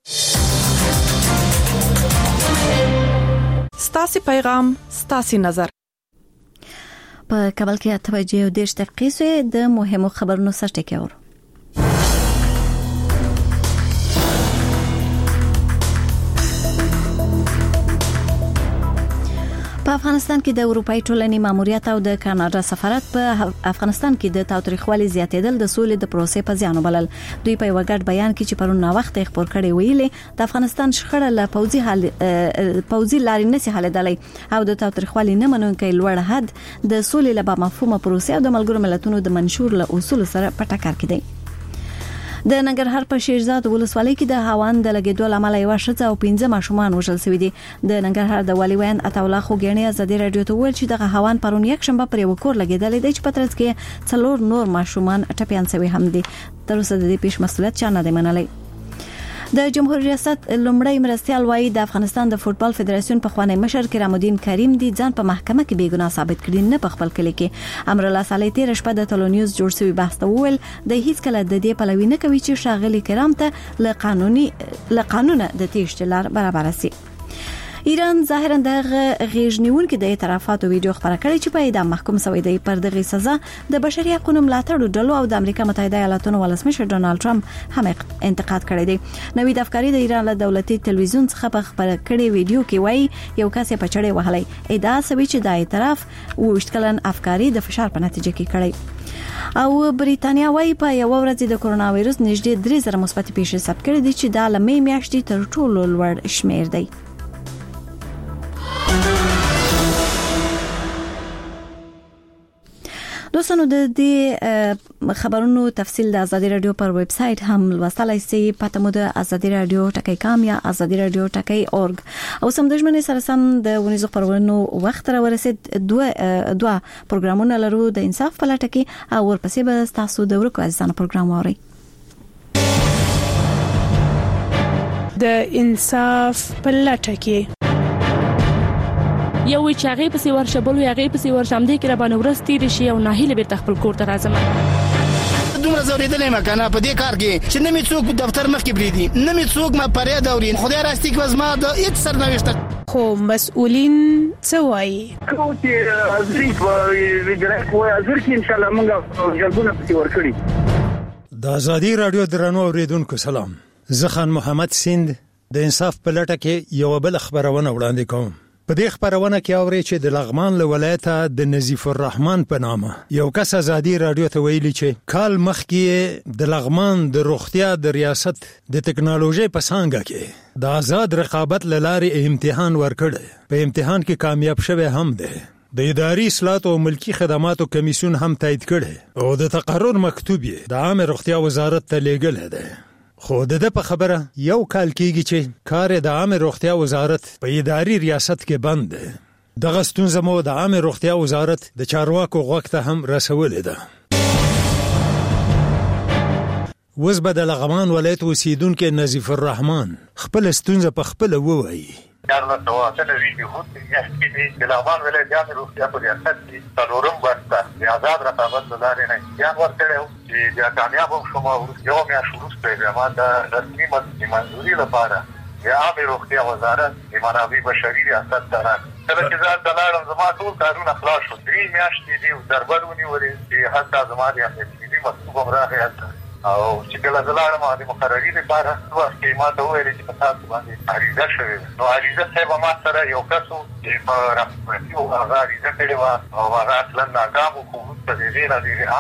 ستاسي پیغام ستاسي نظر. په کابل کې اته بجې او دېرش دقیقې سوې د مهمو خبرونو سرټکی اورو. په افغانستان کې د اروپאי ټولنې ماموریت او د کاناډا سفارت په افغانستان کې د تاوتریخوالي زیاتېدل د سولې د پروسې په زیان وبلل. دوی په یو غټ بیان کې چې پرون وخت خبر کړي ویلي د افغانستان شخړه له پوځي حال پوځي لارې نسی حلېدلې او د تاوتریخوالي نه منونکي لوړ حد د سولې له مفهومه پروسې او د ملګرو ملتونو د منشور له اصول سره په ټکر کې دی. د ننګرهار په شیرزاد ولسوالۍ کې د هاوان د لګیدو لامل یو شخص او پنځه ماشومان وژل شوي دي. د ننګرهار د والي وین عطاالله خوګیڼي ازادي رادیو ته ویل چې د هاوان پرون یک شنبه پر یو کور لګیدل دي چې په ترڅ کې څلور نور ماشومان ټپيان شوي هم دي. تر اوسه د دې پیښ مسؤلیت چا نه دی منلی. د جمهوریت ریاست لومړی مرستيال وايي د افغانستان د فوتبال فدراسیون په خوانی مشر کرام الدین کریم دي ځان په محکمه کې بیګناه ثابت کړي نه په خپل کلی کې. امر الله صالح تیر شپه د تلونیوز جوړ شوی بحث ته وویل د هیڅ کله د دې پلوي نه کوي چې شاغلي کرام ته له قانوني له قانونه د تیشتلار برابر سي. ایران ظاهرا د غیژنیون کې د اعترافاتو ویډیو خبره کړې چې په اعدام محکوم شوی دی. پر دغه سزا د بشري حقوقو ملاتړ ډلو او د امریکا متحده ایالاتونو ولسمشر ډونالد ټرمپ هم انتقاد کړی دی. نوید افکاری د ایران له دولتي تلویزیون څخه په خبره کړې ویډیو کې وایي یو کس په چړې وهلی ادعا کوي چې د اعتراف وشت کلن افکاری د فشار په نتیجه کې کړی. او بریتانیا وايي په یو ورځ د کرونا وایرس نږدې درې زره مثبت پیښې ثبت کړې دي چې د لمې میاشتې تر ټولو لوړ شمیر دی. دوستانو د دې خبرونو تفصیل د ازادي رادیو پر ویب سټ هم لوستلای شئ. پته مو د ازادي رادیو ټکی کام یا ازادي رادیو ټکی اورګ. او سم د ژوند سره سم د ونیزو خبرونو وخت را ورسید. دوه دوه پروګرامونه لرو د انصاف په لټه کې او ورپسې به تاسو د ورکو ازانه پروګرام ووري. د انصاف په لټه کې یو چې هغه په سی ورشه بل هغه په سی ورشم دي کې را باندې ورستې شي او نه هله به تخپل کور ته راځم. دومره زوریدلې مکانه په دې کار کې چې نه می څوک دفتر مخ کې بریدي نه می څوک ما پرې دورین خدای راستي کې وزما د هیڅ سرنوشت خو مسؤلین څه وایي خو چې ازري په ویډیو کوه ازر کې ان شاء الله موږ جلبونه پسې ورکړي. د ازادي رادیو درنو اوریدونکو سلام. زه خان محمد سیند د انصاف په لټه کې یو بل خبرونه وړاندې کوم. په دې خبرونه کې اوري چې د لغمان له ولایته د نظیف الرحمن په نامه یو کس ازادي رادیو ته ویلي چې کال مخکې د لغمان د روغتیا د ریاست د ټکنالوژي په څنګه کې د آزاد رقابت لارې امتحان ورکړ. په امتحان کې کامیاب شوی هم دی. د اداري اصلاحات او ملکی خدماتو کمیسیون هم تایید کړي او د تقرر مکتوب یې د عامه روغتیا وزارت ته لیږل دی. خو د په خبره یو کال کېږي چې کار د عامه روغتیا وزارت په اداري ریاست کې بند دی. دغه ستونزه مو د عامه روغتیا وزارت د چارواکو غوږ ته هم رسولې ده. اوس به د لغمان ولایت اوسیدونکو نظیف الرحمن خپل ستونزه په خپل ووایي. یارو تواصل ویډیو هوت یې چې د لغمان ولایت د عامه روغتیا په ریاست کې څلورم ورته د آزاد رقابت لارې نه امتحان ورکړی چې د کامیاب شوم یو میاشت وروسته بیا ما د رسمي منظوري لپاره د عامه روغتیا وزارت د منابع بشري ریاست ته راغی. کله چې زه د لاړم زما ټول کارونه خلاص شو. درې میاشتې دي دربر ونیولې چې حتی زما د امنیتي مکتوب هم راغی. او چې کله زلاړم د مقرري لپاره وخت کې ما ته وویل چې په تاسو باندې عریضه شوې نو عریضه صاحب ما سره یو کس چې په رسمي او هغه عریضه کړې وه او هغه اصلا ناکام وو خو په دې ډېره د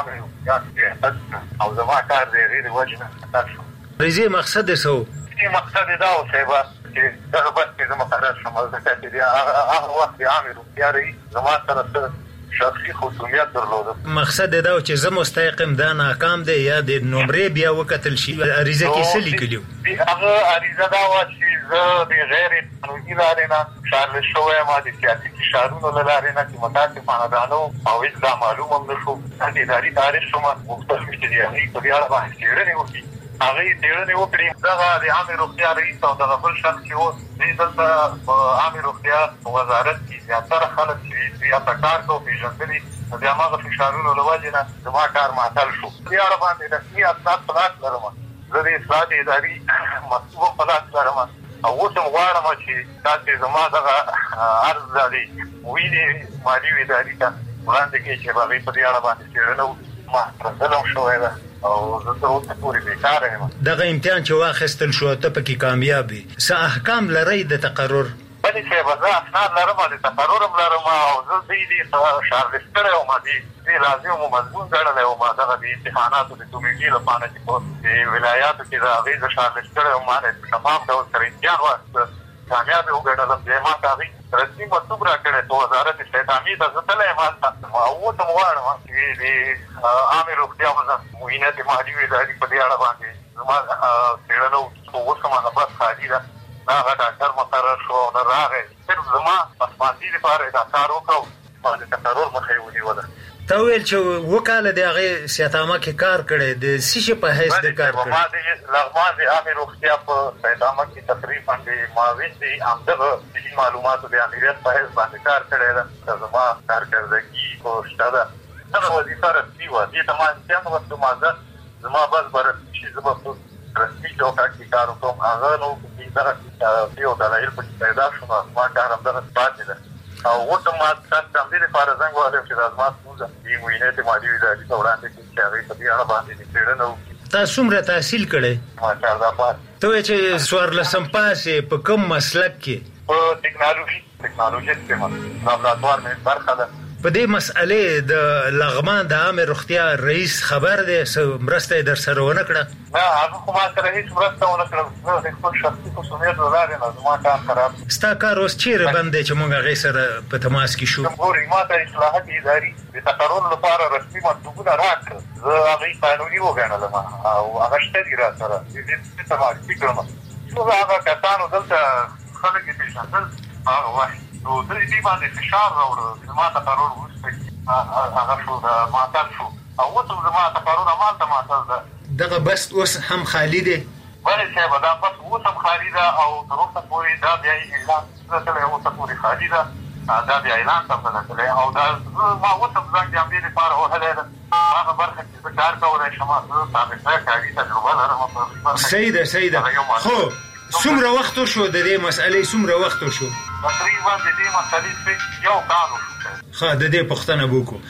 عامې او زما کار د هغې د وجې نه خطر شو. عریضې مقصد یې څه و؟ مقصد یې دا و صاحب چې دغه بس کې زه مقرر شم ځکه چې هغه وخت د عامې روغتیا رئیس زما سره څه شخصي خصوصیت درلوده. مقصد دا و چې زه مستحقم دا ناکام دی یا د نمرې بیا وکتل شي عریضه کې څه لیکلي وو؟ هغه عریضه دا وه چې زه د غیر قانوني لارې نه شارل شوی یم د سیاسي فشارونو له لارې نه چې متاسفانه دا نه و او هېڅ دا معلوم هم نه شو. د اداري تاریخ شومه غوښتل مې چې د هغې په دې اړه باندې څېړنې وکړي. هغې څېړنې وکړي. دغه د عامې روغتیا رئیس او دغه بل شخص چې و دوی دلته په عامې روغتیا وزارت کې زیاتره خلک چې دوی هلته کار کوو پېژندلي د هماغه فشارونو له وجې نه زما کار معطل شو. دې اړه باندې رسمي اسناد په لاس لرم. زه د اصلاحات اداري مکتوب هم په لاس لرم او اوس هم غواړم چې تاسې زما دغه عرض دا دی وینې مالي و اداري ته وړاندې کړي چې هغې په دې اړه باندې څېړنه وکړي. ما رسل هم شوی ده او زه تر اوسه پورې بېکاره یم. دغه امتحان چې واخیستل شو ته پکې کامیاب یې څه احکام لرئ د تقرر؟ بلې صاحبه زه اسناد لرم د تقرر هم لرم او زه دوی دې شارلیست کړی وم دې لازم و مضمون ګڼلی وم دغه د امتحاناتو د کمیټې لپاره چې په ولایاتو کې د هغې زه شارلیست کړی وم ما د تمام ډول سره امتحان واخیسته کامیاب یې وګڼلم. بیا ما ته هغې رسمي مکتوب را کړی په وزارت استعدامي ته زه تللی یم هلته او اوس هم غواړم چې د عامې روغتیا معینت مالي و اداري په دې اړه باندې زما څېړنه وکړي. خو اوس هم هغه بس خالي ده. هغه ډاکټر مقرر شو او نه راغی. صرف زما پسماندي لپاره دا کار وکړو ما د تقرر مخه یې ونیوله. تا ویل چې اووه کاله د هغې سیدعامه کې کار کړی د څه شي په حیث د کار کړی؟ ما د لغمان د عامې روغتیا په سیدعامه کې تقریبا د معاون د همدغه طبي معلوماتو د امریت په حیث باندې کار کړی ده. که زما کارکردګي خو شته ده. دغه وظیفه رسمي وه. دې ته ما امتحان وکړم. زه زما بس به رسمي شي زه به په رسمي چوکاټ کې کار وکړم. هغه نو دغه یو دلایل پکې پیدا شو نو زما کار همدغه پاتې ده او اوس هم ما تاسو ته همدې لپاره زنګ وهلی چې دا زما ستونزه دې معاینې مالي و اداري ته وړاندې کړي چې هغې په دې اړه باندې دې څېړنه وکړي. تا څومره تحصیل کړی؟ ما چارده پاس. ته وایې چې څوارلسم پاس یې په کوم مسلک کې؟ په ټکنالوژي ټکنالوژیست یم. لابراتوار مې برخه ده. په دې مسئلې د لغمان د عامې روغتیا رئیس خبر دی؟ څه مرسته یې در سره ونه کړه؟ نه هغه خو ما سره هېڅ مرسته ونه کړه. زه د خپل شخصي خصوصیت له لارې نه زما کار خراب دی. ستا کار اوس چېرې بند دی چې موږ هغې سره په تماس کې شو؟ ګورئ ما ته اصلاحات اداري د تقرر لپاره رسمي مکتوبونه راکړل. زه هغې قانوني وګڼلم او هغه شته دي را سره. د دې څه معرفي کړم. څو هغه کسانو دلته خلک یې پېژندل هغه وایي نو زه دې باندې فشار راوړه. زما تقرر وروسته هغه شو د معطل شو او اوس هم زما تقرر همالته معطل ده. دغه بس اوس هم خالي دی؟ بلې صاحبه دا بس اوس هم خالي ده او تر اوسه پورې دا بیا اعلان نه تللی. اوسه پورې خالي ده. دا بیا اعلان ته هم نه تللی او دا ما اوس هم زنګ د همدې لپاره وهلی ده. هغه برخه چې زه کار کولی شم زه سابقه کاري تجربه لرم. صحیح ده صحیح ده. خو څومره وخت وشو د دې مسئلې څومره وخت وشو؟ تقریبا د دې مسئلې یو کال وشو. ښه د دې پوښتنه به وکړو.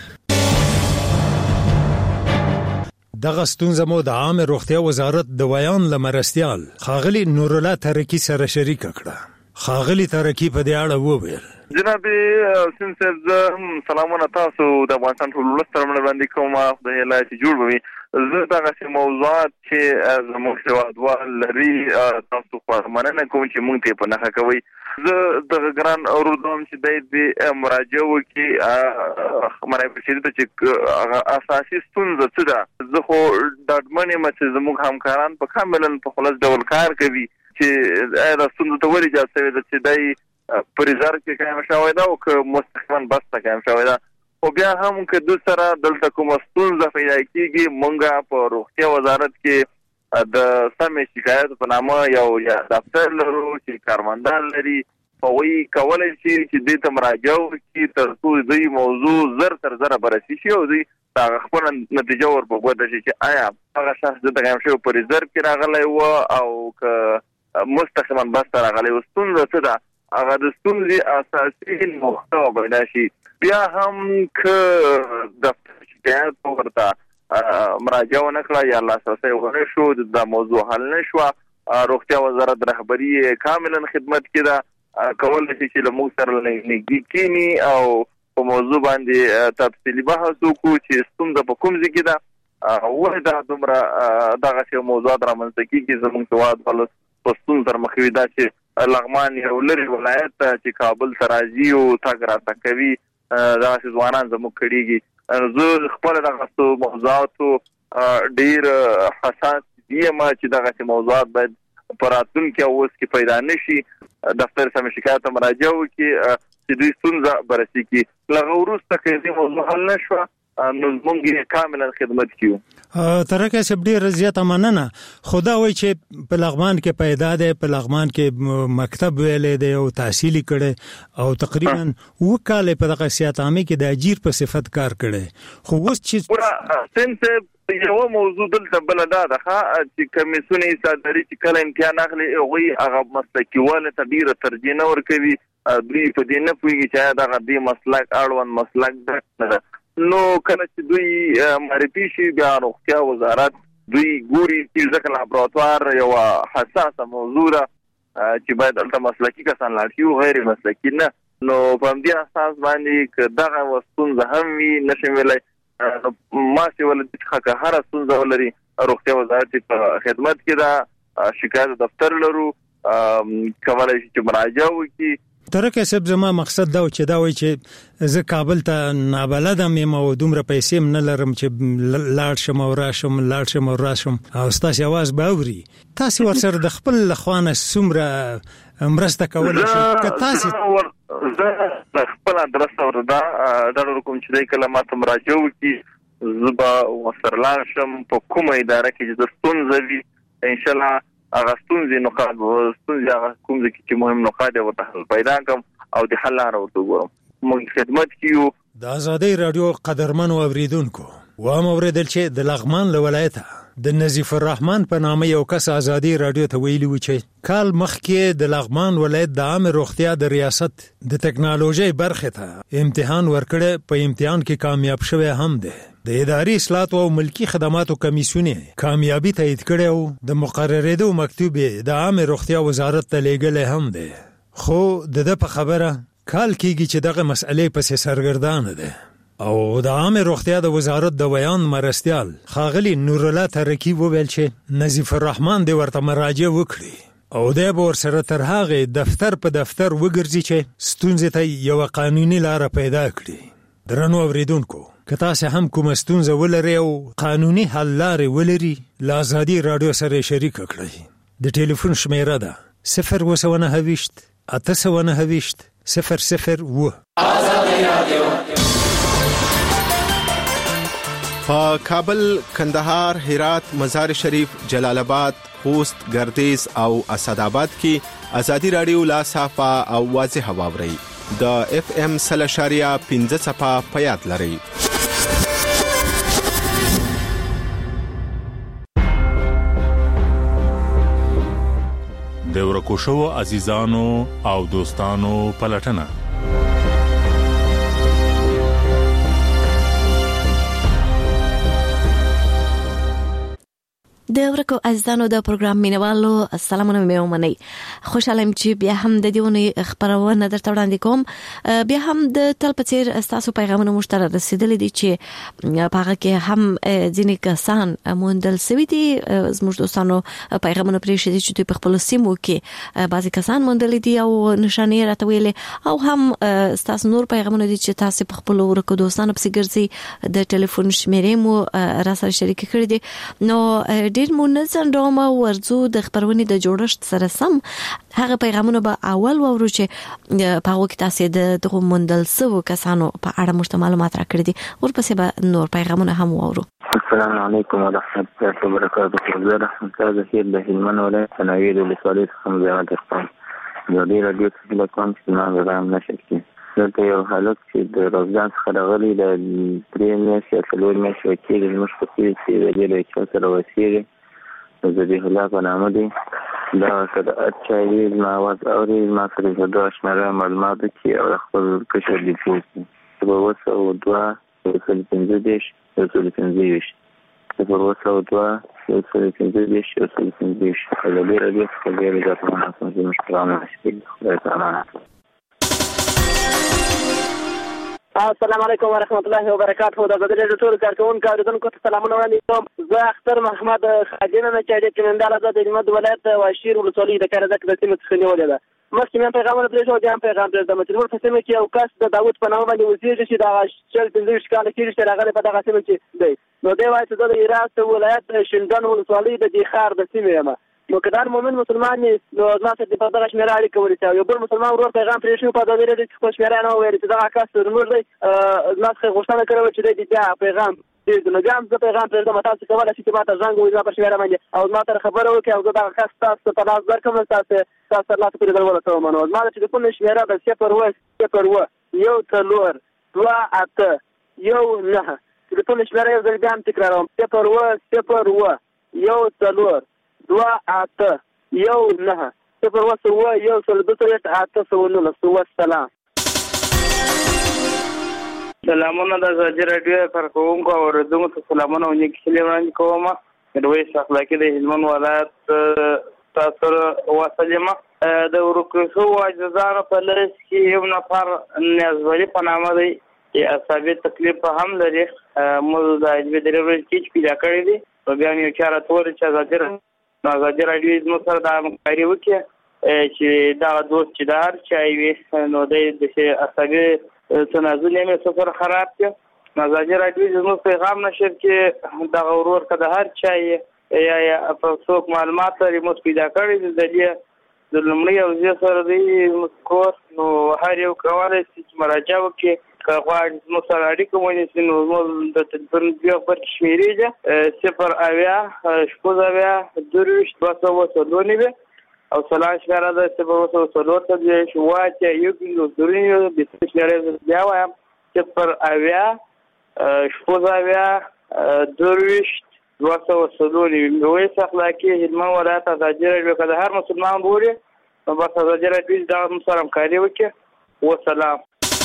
دغه ستونزه مو د عامې روغتیا وزارت د ویان له مرستیال ښاغلي نورالله ترکي سره شریکه کړه. ښاغلي ترکي په دې اړه وویل: جناب حسین صاحب زه سلامونه تاسو د افغانستان ټول ولس سره وړاندې کوم. خدای الله چې جوړ وي. زه دغسې موضوعات چې زموږ هېوادوال لري تاسو خوا مننه کوم چې موږ ته یې په نښه کوئ. زه دغه ګران اورودم چې دی دې مراجعه وکړي منای بشیري ته چې هغه اساسي ستونزه څه ده. زه خو ډاډمن یم چې زموږ همکاران په کاملا په خلاص ډول کار کوي چې آیا دا ستونزه ته ولې ایجاد شوې ده چې دی په ریزرو کې قایم شوی ده او که مستقیما بس ته قایم شوی ده. خو بیا هم که دوی سره دلته کومه ستونزه پیدا کېږي موږ په روغتیا وزارت کې د سمې شکایت په نامه یو دفتر لرو چې کارمندان لري. هغوی کولی شي چې دې ته مراجعه وکړي تر څو دوی موضوع زر تر زره بررسي شي او دوی هغه خپله نتیجه ور په ګوته شي چې آیا هغه شخص دلته قایم شوی په ریزرو کې راغلی و او که مستقیما بس ته راغلی و. ستونزه څه ده؟ هغه د ستونزې اساسي محتوا پیدا شي. بیا هم که دفتر شکایت ورته مراجعه ونکړه یا لاسرسي ونه شو د موضوع حل نشو. روغتیا وزارت رهبری کاملا خدمت کې ده، کول شي چې له موږ سره نږدې کینی او په موضوع باندې تفصیلی بحث وکړو چې ستونزه په کوم ځای کې ده، ولې دا دومره دغه څه موضوعات رامنځته کیږي. زموږ هېواد خلک په ستونزو سره مخ وي، دا چې لغمان یو لرې ولایت ته چې کابل ته راځي او تګ راتګ کوي، دغسې ځوانان زموږ کړېږي. زه خپله دغسې موضوعاتو ډېر حساس یم چې دغسې موضوعات باید په راتلونکي اوس کې پیدا نه شي. دفتر سم شکایت ته مراجعه وکړي چې دوی ستونزه بررسي کړي. له هغه وروسته که دې موضوع حل نه شوه نو موږ کاملا خدمت کیو. ترکه سب ډیر زیاته مننه. خدا وای چې په لغمان کې پیدا ده، په لغمان کې مکتب ویلې دی او تحصیلي کړي او تقریبا وکاله په دغه سیاست عامه کې د اجیر په صفت کار کړي. خو اوس چې سنت یو موضوع دلته بل دا ده چې کمیسونه صادري چې کله امتحان اخلي هغه هغه مسلکیواله تدبیر ترجیح نه ورکوي. دوی په دې نه پوهیږي چې دا غدي مسلک اړوند مسلک ده. نو کله چې دوی معرفي شي بیا روغتیا وزارت دوی ګوري چې ځکه لابراتوار یو حساسه موضوع ده چې باید دلته مسلکي کسان لاړ شي او غیر مسلکي نه. نو په همدې اساس باندې که دغه ستونزه هم وي نشم ویلی ما چې ولدي څخه هره ستونزه ولري روغتیا وزارت په خدمت کې ده، شکایت دفتر لرو، کولی شي چې مراجعه وکړي. ترکه سب زما مقصد دا و چې دا وای چې زه کابل ته نابلدم یم او دومره پیسې هم نه لرم چې لاړ شم او راشم لاړ شم او راشم او ستاسو اواز به اوري. تاسو ورسره د خپل لخوانه څومره مرسته کولی شئ؟ که تاسو زه خپل ادرس وردا دا کوم چې کله ماته مراجعه وکړي زه به ورسره لاړ شم په کومه اداره کې چې د ستونزه وي انشاءالله هغه ستونزې نقاط ستونزې هغه کوم ځای کې چې مهم نقاط یې ورته حل پیدا کړم او د حل لاره ورته وګورم. موږ خدمت کیو. د ازادۍ راډیو قدرمنو اوریدونکو، وام اوریدل چې د لغمان له ولایته د نظیف الرحمن په نامه یو کس ازادۍ راډیو ته ویلي و چې کال مخکې د لغمان ولایت د عامه روغتیا د ریاست د ټکنالوژي برخه ته امتحان ورکړی، په امتحان کې کامیاب شوی هم دی. د اداري اصلاحات او ملکی خدماتو کمیسیون کامیابی تایید کړي او د مقرریدو مکتوب د عامه روغتیا وزارت ته لیږل هم دی. خو د د په خبره کال کېږي چې دغه مسئلې پسې سرګردانه ده او د عامه روغتیا د وزارت د بیان مرستیال خاغلی نور الله ترکی وویل چې نظیف الرحمن د ورته مراجعه وکړي او د بور سره تر هغه دفتر په دفتر وګرځي چې ستونزې ته یو قانوني لار پیدا کړي. درنو اوریدونکو، که تاسو هم کوم ستونزه ولرئ او قانوني حل لارې ولري له ازادي راډیو سره شریک کړئ. د ټلیفون شمیره ده صفر اووه نهه ویشت اته سوه نهه ویشت صفر صفر اووه. ازادي راډیو په کابل، کندهار، هرات، مزار شریف، جلال آباد، خوست، گردیز او اسداباد کې ازادي راډیو لا صافه او واضح واوري. د اف ام سل اشاریه پنځه صفه په یاد لرئ. د ورکو شوو عزیزانو او دوستانو پلټنه. د ورکو عزیزانو د پروګرام مینوالو سلامونه مې ومنئ. خوشاله یم چې بیا هم د دې خبرونه درته وړاندې کوم. بیا هم د تل په څیر تاسو پیغامونه موږ ته رسیدلي دي چې په هغه کې هم ځینې کسان موندل سوي دي. زموږ دوستانو پیغامونه پرېښي دي چې دوی په خپلو سیمو کې بعضې کسان موندلي دي او نښانې راته ویلې، او هم ستاسو نور پیغامونه دي چې تاسو په خپلو ورکو دوستانو پسې ګرځئ. د ټلیفون شمیرې مو راسره شریکې کړي دي. نو ډېر منظم ډول ورځو د خبرونې د جوړښت سره سم هغه پیغامونه به اول وورو چې په هغه کې تاسو د دغه موندل سوو کسانو په اړه موږ معلومات راکړي دي. ورپسې به نور پیغامونه هم وورو. السلام علیکم ورحمۃ اللہ وبرکاتہ. زه رحمت ظهیر د هلمند ولایت نوید ولسوالۍ څخه زیات درپم. د دې راډیو څخه کوم چې ما غواړم نشي دلته یو حالت چې د روزګان څخه راغلي د درې میاشتې یا څلور میاشتې کېږي زموږ په سیمه کې د دې له چا سره وسیږي ذبیح الله په نامه دی. دا سره اچھا وی ما واز اوري ما سره د دوه شمېره معلومات کې او خپل کشر دی چې په وسه او دوا د پنځه دیش د ټول پنځه ویش صفر اووه سوه دوه یو سل پنځه دېرش یو سل پنځه دېرش. ازادي راډیو څخه ډېرې زیاتې مناسبې مشکلات نشته. خدای تعالی. السلام علیکم ورحمۃ اللہ وبرکاتہ. د ازادي راډیو ټول کارکونکو اوریدونکو ته سلامونه وړاندې کوم. زه اختر محمد خادم نه چې د کمندال آزاد هلمند ولایت واشیر ولسوالۍ د کارزک د سیمې څخه نیولې ده. مخکې مې پیغامونه پرېښود، بیا هم پیغام پرېږدم چې نور په سیمه کې یو کس د داود په نامه باندې اوسېږي چې دغه شل پنځه ویشت کاله کېږي چې راغلی په دغه سیمه کې دی. نو دی وایي چې زه د هرات ولایت شینډنډ ولسوالۍ د دې ښار د سیمې یم. نو که دا مومن مسلمان یې نو زما سره په دغه شمېره اړیکه ونیسي. یو بل مسلمان ورور پیغام پرې شوی په ازادي راډیو کې خپل شمېره نه وویل چې دغه کس زموږ دی. زما څخه غوښتنه کړې وه چې دی بیا پیغام پرېږدو. نو بیا هم زه پیغام پرېږدم، تاسو کولی شئ چې ما ته زنګ ووهئ زما په شمېره باندې او زما سره خبره وکړئ او زه دغه کس تاسو په لاس درکړم، تاسو تاسو ترلاسه کړي در ورسوم. نو زما د ټلیفون شمېره ده صفر اووه صفر اووه یو څلور دوه اته یو نهه. ټلیفون شمېره یو ځل بیا هم تکراروم، صفر اووه صفر اووه یو څلور دوه اته یو نهه. صفر اووه اووه یو سل دوه څلوېښت اته سوه نولس. والسلام. سلامونه د ازادي راډیو کارکوونکو او اوریدونکو ته سلامونه او نیکې هیلې وړاندې کوم. میرویس اخلاقي د هلمند ولایت تاسو سره واصل یم. د ورکو شوو عاجزانو په لړ کې یو نفر نیازولي په نامه دی چې اعصابي تکلیف هم لري. موږ د علمي درې ورځې کې پیدا کړی دی او بیا یو چا راته چې ازادي نو ازادي راډیو زموږ سره دا همکاري وکړي چې دغه دوست چې د هر چا وي نو دی د اعصابي تنازل یې مې سفر خراب کړ. نو ازادي راډیو زموږ پیغام نشر کې دغه ورور که د هر چا یې یا یا په څوک معلومات لري موږ پیدا کړی د دې د لومړي او زه سره دی مسکور نو هر یو کولی شي چې مراجعه وکړي. که غواړي زموږ سره اړیکه ونیسي نو زموږ د تلیفون بیا خبر شمېرې ده صفر اویا شپږ اویا درویشت دوه سوه څلور نوي او سلام شمېره ده صفر اووه سوه څلور څلوېښت اووه اتیا یو پنځوس درې نوي. بېسیم شمېره بیا وایم صفر اویا شپږ اویا درویشت دوه سوه څلور نوي. میرویس اخلاقي هلمند ولایت ازادي راډیو که د هر مسلمان ګوري نو بس ازادي راډیو دغه موږ سره همکاري وکړي. وسلام.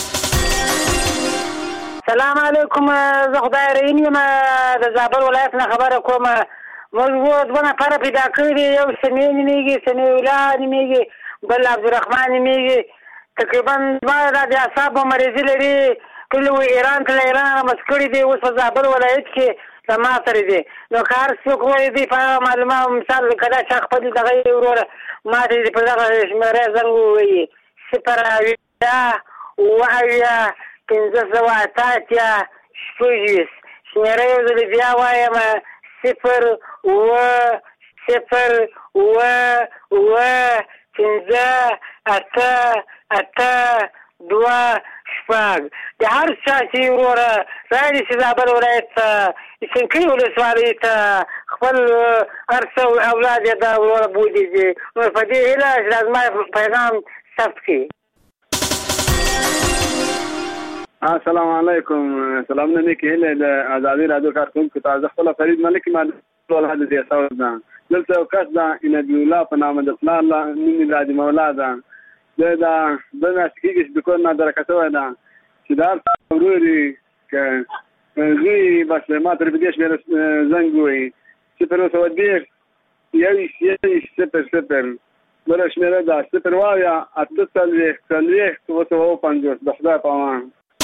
سلام علیکم. زه خدای رحیم یم د زابل ولایت نه خبره کوم. موږ دوه نفره پیدا کړي دي، یو سمیع نومېږي، سمیع الله نومېږي، بل عبدالرحمن نومېږي. تقریبا دواړه دا د اعصابو مریضي لري. کله و ایران ته له ایران رامس کړي دي، اوس په زابل ولایت کې له ما سره دي. نو که هر څوک وایي دی په هغه معلومات مثال که دا چا خپل دغه یې وروره ما ته دې په دغه شمېره زنګ ووایي صفر اویا اووه اویا پنځه سوه اته اتیا شپږ ویشت. شمېره یو ځل بیا وایم صفر اووه صفر اووه اووه پنځه اته اته دوه شپږ. د هر چا چې وروره راشي چې زابل ولایت ته سنکۍ ولسوالۍ ته خپل هر څه اولاد یې دا وروره بولي دي. نو په دې هیله چې دا زما پیغام ثبت کړي. السلام علیکم. سلامونه نیکې هیلې د ازادي راډیو کارکوونکو ته. زه خپله فرید ملک یم ولایت د دیساو ده. دلته یو کس ده انبي الله په نامه د پلار نوم یې راجي مولا ده. د دا دوه میاشتې کېږي چې د کور نه درکه شوی ده چې د هر څه ورور یې که زوی بس ما ته په دې شمېره زنګ ووایي صفر اووه سوه دېرش یوویشت یوویشت صفر صفر. بله شمېره ده صفر اویا اته څلوېښت څلوېښت اووه سوه اووه پنځوس. د خدای په امان.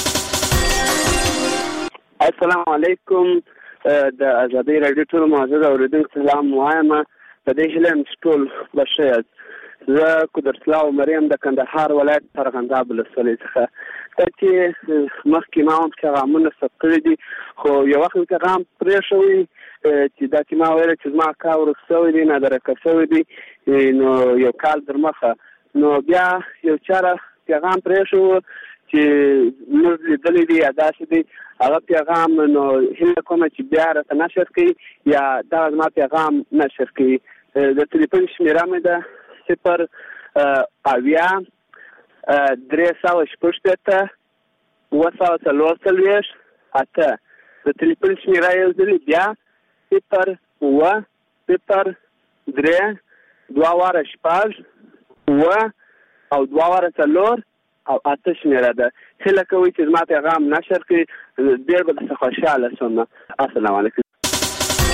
السلام علیکم. د ازادي راډیو ټول معزز اوریدونکو سلام وایم. په دې هیله یم چې ټول به ښه یاست. زه قدرت الله مریم د کندهار ولایت ارغنداب ولسوالۍ څخه. دا چې مخکې ما هم پیغامونه ثبت کړي دي خو یو وخت مې پیغام پرېښوی چې دا چې ما ویل چې زما کار ورک شوی دی نادرکه شوی دی نو یو کال در مخه نو بیا یو چا پیغام پرېښو چې موږ لیدلی دی یا داسې دی هغه پیغام نو هیله کومه چې بیا راته نشر کړي یا دغه زما پیغام نشر کړي. د تلیفون شمېره مې ده صفر اویا درې سوه شپږ شپېته اووه سوه څلور څلوېښت اته. د تلیفون شمېره یو ځلې بیا صفر اووه صفر درې دوه واره شپږ اووه او دوه واره څلور او اته شمېره ده. هیله کوئ چې زما پیغام نشر کړي ډېر به درڅخه خوشحاله شم. السلام علیکم.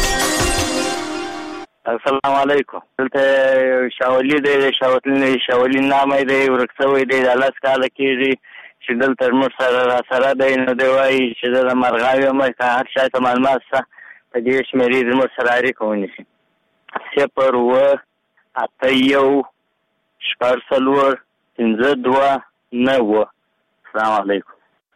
السلام علیکم. دلته شاولي دی، شاولي شاولي نامه دی، ورکسوی دی، د لاس کاله کېږي چې دلته موږ سره را سره دی. نو دی وایي چې زه د مرغاوي یم، که هر چا ته معلومات شته په دې شمېرې زموږ سره اړیکه ونیسي. صفر اوه اته یو شپږ څلور پنځه دوه نهه. السلام علیکم.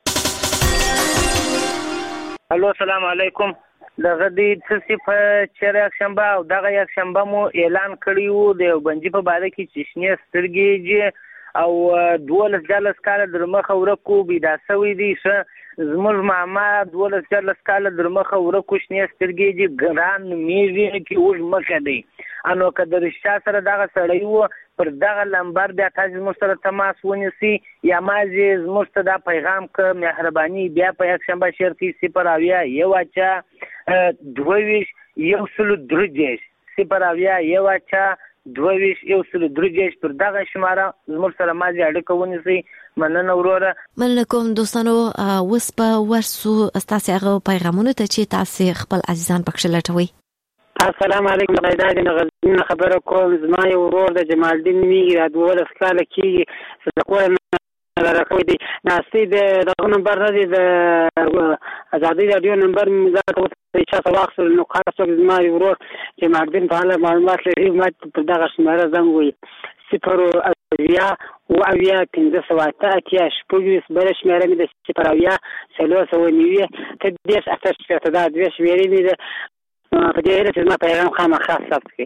الو السلام علیکم. دغه د څه په چېر یکشنبه او دغه یکشنبه مو اعلان کړی وو د یو بندي په باره کې چې شنې سترګې او دولس دیارلس کاله در مخه ورکو بیدا سوی دی. ښه زموږ ماما دولس دیارلس کاله در مخه ورکو شنې سترګې دي، ګران نومېږي کې اوږد مخه دی. انو که د رښتیا سره دغه سړی وو پر دغه لمبر بیا تاسو زموږ سره تماس ونیسئ یا مازې زموږ ته دا پیغام که مهرباني بیا په یکشنبه شعر کې صفر اویا یو اچا دوه ویشت یو سلو درې دېرش صفر اویا یو اچا دوه ویشت یو سلو درې دېرش پر دغه شماره زموږ سره مازې اړیکه ونیسئ. مننه وروره. مننه کوم دوستانو. اوس به ورسو ستاسې هغه پیغامونو ته چې تاسې خپل عزیزان پکښې لټوئ. السلام علیکم. غیدا د غزنین خبره کوم. زما یو ورور د جمال الدین نومیږي، د دولس کاله کېږي، د کور نه راکوی دی. ناستې د دغه نمبر نه دی، د ازادي راډیو نمبر مې ځا ته چا ته واخیستل. نو هر څوک زما یو ورور جمال الدین په اړه معلومات لري ما په دغه شمېره زنګ ووهي. صفر اویا اوه اویا پنځه سوه اته اتیا شپږ ویشت. بله شمېره مې د صفر اویا څلور سوه نوي اته دېرش اته شپېته. دا دوې شمېرې مې د په دې هیله چې زما پیغام خامخا ثبت کړي.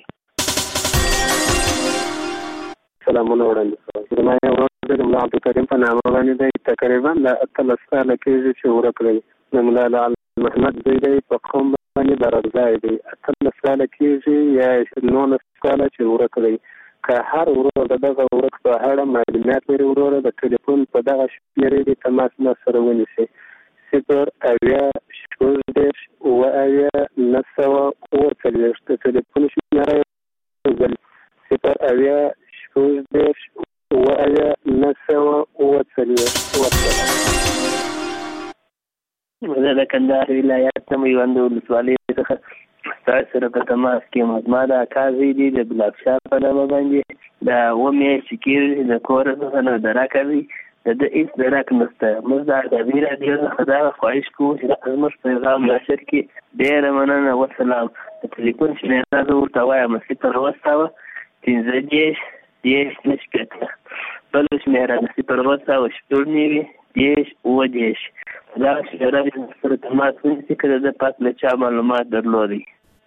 سلامونه وړاندې. زما یو ورور د ملا عبدالکریم په نامه باندې دی، تقریبا د اتلس کاله کېږي چې ورک دی. د ملا لعل محمد زوی دی، په قوم باندې برغځای دی. اتلس کاله کېږي یا نولس کاله چې ورک دی. که هر ورور د دغه ورک په اړه معلومات لري وروره د ټلیفون په دغه شمېرې دې تماس ما سره ونیسي. صفر اویا شپږ دېرش اوه اویا نهه سوه اوه څلوېښت. د ټلیفون شمېره یې صفر اویا شپږ دېرش اوه اویا نهه سوه اوه څلوېښت. زه د کندهار ولایت د میوند ولسوالۍ څخه ستاسو سره په تماس کې یم. زما د اکا زوی دی د ګلابشاه په نامه باندې د اوه میاشتې کېږي د کوره څخه نه درکه دی، د ده هېڅ درک نشته. موږ د ازادي راډیو څخه دغه خواهش کوو چې زموږ پیغام نشر کړي. ډېره مننه. وسلام. د ټلیفون شمېره زه ورته وایم صفر اوه سوه پنځه دېرش دېرش نه شپېته. بله شمېره د صفر اوه سوه شپږ نوي دېرش اوه دېرش. دغه شمېره مې سره تماس ونیسي که د ده پاک له چا معلومات درلودی.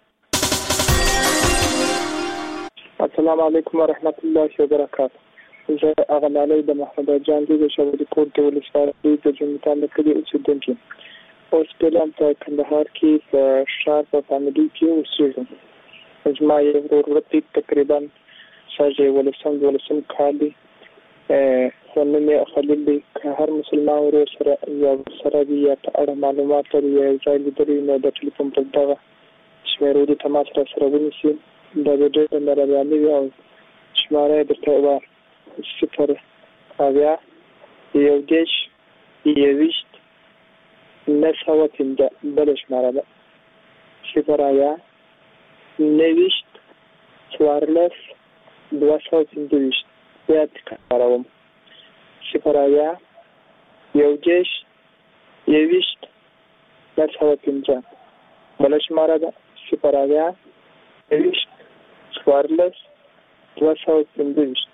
السلام علیکم ورحمت الله وبرکاته. زه هغه لالی د محمد جان دی د شاولي کور کې ولسوالۍ د جومتان د کلي اوسېدونکی. اوس فعلا په کندهار کې په ښار په فامیلي کې اوسېږم. زما یو ورور ورک دی، تقریبا شاید یولسم دولسم کال دی، خو نوم یې خلیل دی. که هر مسلمان ورور سره یا سره وي یا په اړه معلومات لري یا یو ځای لیدلی نو د ټلیفون پر دغه شمېرو د تماس را سره ونیسي. دا به ډېره مهرباني وي او شماره یې درته ووایم. صفر اویا یو دېرش یوویشت نهه سوه پنځه. بله شماره ده صفر اویا نهه ویشت څوارلس دوه سوه پنځه ویشت. بیا تکراروم صفر اویا یو دېرش یوویشت نهه سوه پنځه. بله شماره ده صفر اویا نهه ویشت څوارلس دوه سوه پنځه ویشت.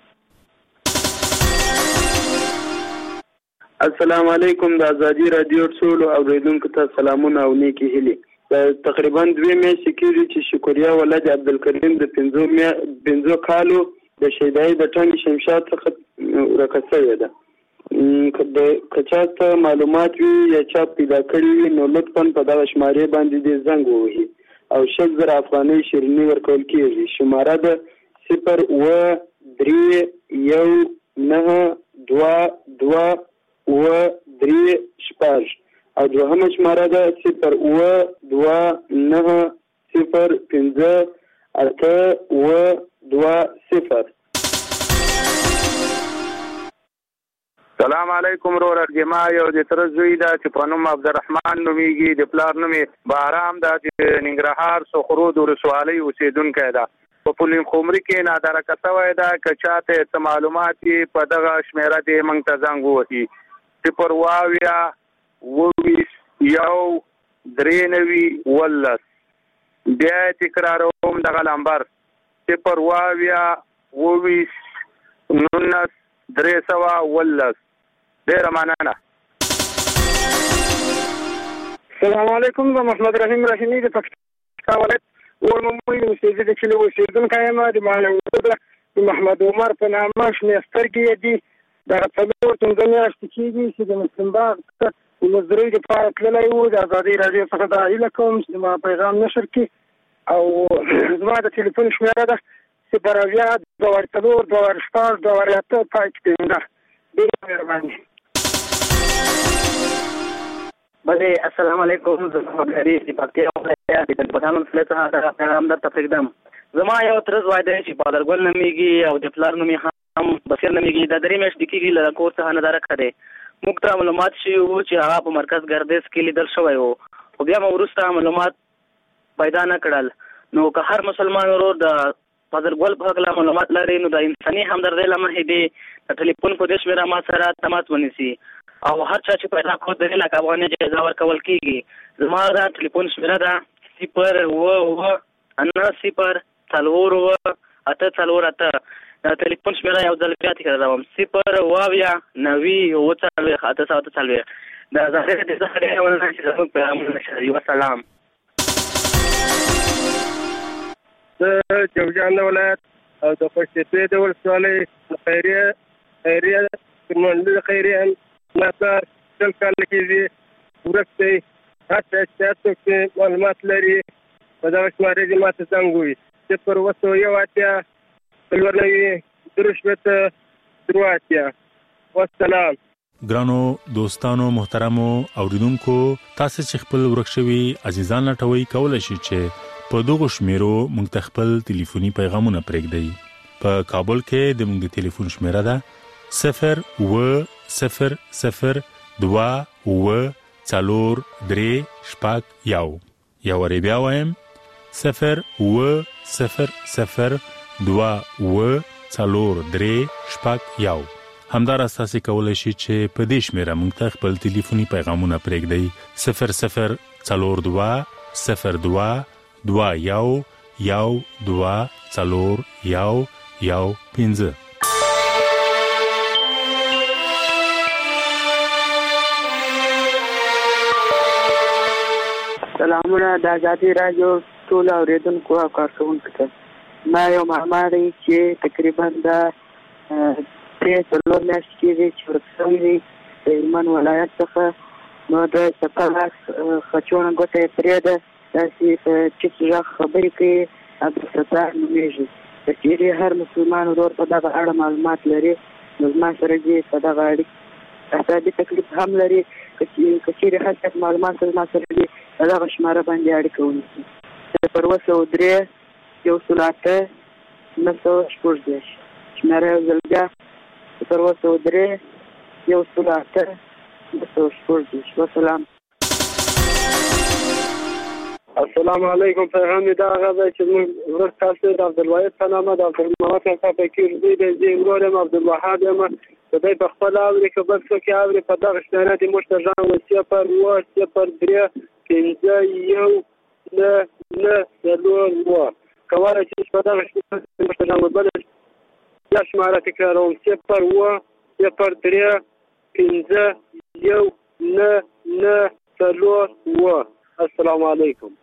السلام علیکم. د ازادي راډیو ټولو اوریدونکو ته سلامونه او نیکې هیلې. تقریبا دوې میاشتې کېږي چې شکریا ولد عبدالکریم د پنځو میا پنځو کالو د شیدایي د ټنګ شمشاد څخه ورکه شوې ده. که چا ته معلومات وي یا چا پیدا کړي وي نو لطفا په دغه شمارې باندې دې زنګ ووهي او شل زره افغانۍ شیریني ورکول کېږي. شماره ده صفر اوه درې یو نهه دوه دوه اوه درې شپږ او دوهمه شماره ده صفر اوه دوه نهه صفر پنځه اته اوه دوه صفر. سلام علیکم ورور جما یو د تر زوی دا چې په نوم عبدالرحمن نومیږي د پلار نوم بارام دا چې ننګرهار سخرود ورسوالۍ اوسیدونکی ده په پولیم خمري کې نادره کسوی دا که چاته څه معلومات په دغه شمیره دې موږ ته زنګ ووهي صفر واویا اوویس یو درې نوي اوولس بیا تکراروم دغه نمبر صفر واویا اوویس نولس درې سوه اوولس ډېره مننه. السلام علیکم زه محمد رحیم رحیمي د پکتیکا ولایت ورمموی د مسجد د کلي اوسېدونکی یم. د معلوماتو د محمد عمر په نامه شنې سترګې دي. دغه څلور پنځه میاشتې کېږي چې د مسلم باغ ته د مزدورۍ دپاره تللی و. د ازادۍ راډیو څخه دا هیله کوم چې زما پیغام نشر کړي او زما د تلیفون شمېره ده صفر اویا دوه ور څلور دوه ور شپږ دوه ور اته پای کې پنځه. ډېره مهرباني. بله السلام علیکم زه محمد غریب د پکتیا ولایت د پټان ولسوالۍ څخه دغه پیغام درته پرېږدم. زما یو تره زوی دی چې بادرګل نومېږي او د پلار نوم یې هم بصیر نومېږي. دا درې میاشتې کېږي له کور څخه نه ده رکه دی. موږ ته معلومات شوي وو چې هغه په مرکز ګردیز کې لیدل شوی و خو بیا مو وروسته معلومات پیدا نه کړل. نو که هر مسلمان ورور د بادرګل په هکله معلومات لري نو د انساني همدردۍ له مخې دې د ټلیفون په دې شمېره ما سره تماس ونیسي او هر چا چې پیدا کړو د دې لکه افغانۍ جایزه ورکول کېږي. زما دا ټلیفون شمېره ده صفر اوه اوه نهه صفر څلور اوه اته څلور اته. دا ټلیفون شمېره یو ځل بیا تکراروم صفر اوه اویا نوي اوه څلوېښت اته سوه اته څلوېښت. د ظاهر دې څخه ډېره مننه چې زموږ پیغامونه نشروي. وسلام. د جوزجان ولایت او د خوشتېپې د ولسوالۍ د خیریه خیریه منډه د خیریه ناصر شل کاله کېږي ورک دی. هر چا چې څوک چې معلومات لري په دغه شمارې دې ما ته زنګ ووهي صفر اوه سوه یو اتیا څلور نوي درې شپېته درې اتیا. والسلام. ګرانو دوستانو محترمو اوریدونکو تاسو چې خپل ورک شوي عزیزان لټوي کولای شئ چې په دغه شمیرو موږ ته خپل ټلیفوني پیغامونه پرېږدئ. په کابل کې د موږ د ټلیفون شمیره ده صفر اوه صفر صفر دوه اوه څلور درې شپږ یو. یو وارې بیا وایم صفر اوه صفر صفر دوه اوه څلور درې شپږ یو. همداراز تاسو کولی شئ چې په دې شمیره موږ ته خپل ټلیفوني پیغامونه پرېږدئ صفر صفر څلور دوه صفر دوه دوه یو یو دوه څلور یو یو پنځه. سلامونه د ازادۍ راډیو ټولو اورېدونکو او کارکوونکو ته. ما یو معلومات دی چې تقریبا د درې څلور میاشتې کېږي چې ورک شوی دی د هلمند ولایت څخه. نو د سپالاس خچونه ګوته یې پرې ده داسې په ټیټ غږ خبرې کوي. عبدالستار نومېږي. که چېرې هر مسلمان ورور په دغه اړه معلومات لري نو زما سره دې په دغه اړیکې اعصابي تکلیف هم لري. که چېرې هر څه معلومات زما سره دي په دغه شماره باندې اړیکه ونیسي. صفر اوه سوه درې یو سل اته نهه سوه شپږ دېرش. شماره یو ځل بیا صفر اوه سوه درې یو سل اته نهه سوه شپږ دېرش. وسلام. السلام علیکم. پیغام دا هغه دی چې موږ ورور تاسو د عبدالواحد په نامه د عبدالمحمد څخه فکر دی د زه ورور یم عبدالوهاب یم. د دوی په خپل اوري که بل څوک اوري په دغه شمېره دې موږ ته ژغ و صفر اوه صفر درې پنځه یو نهه نهه څلور اوه. کولی شئ چې په دغه شمېره دې موږ ته ژغ و. بله بیا شماره تکراروم صفر اوه صفر درې پنځه یو نهه نهه څلور اوه. السلام علیکم.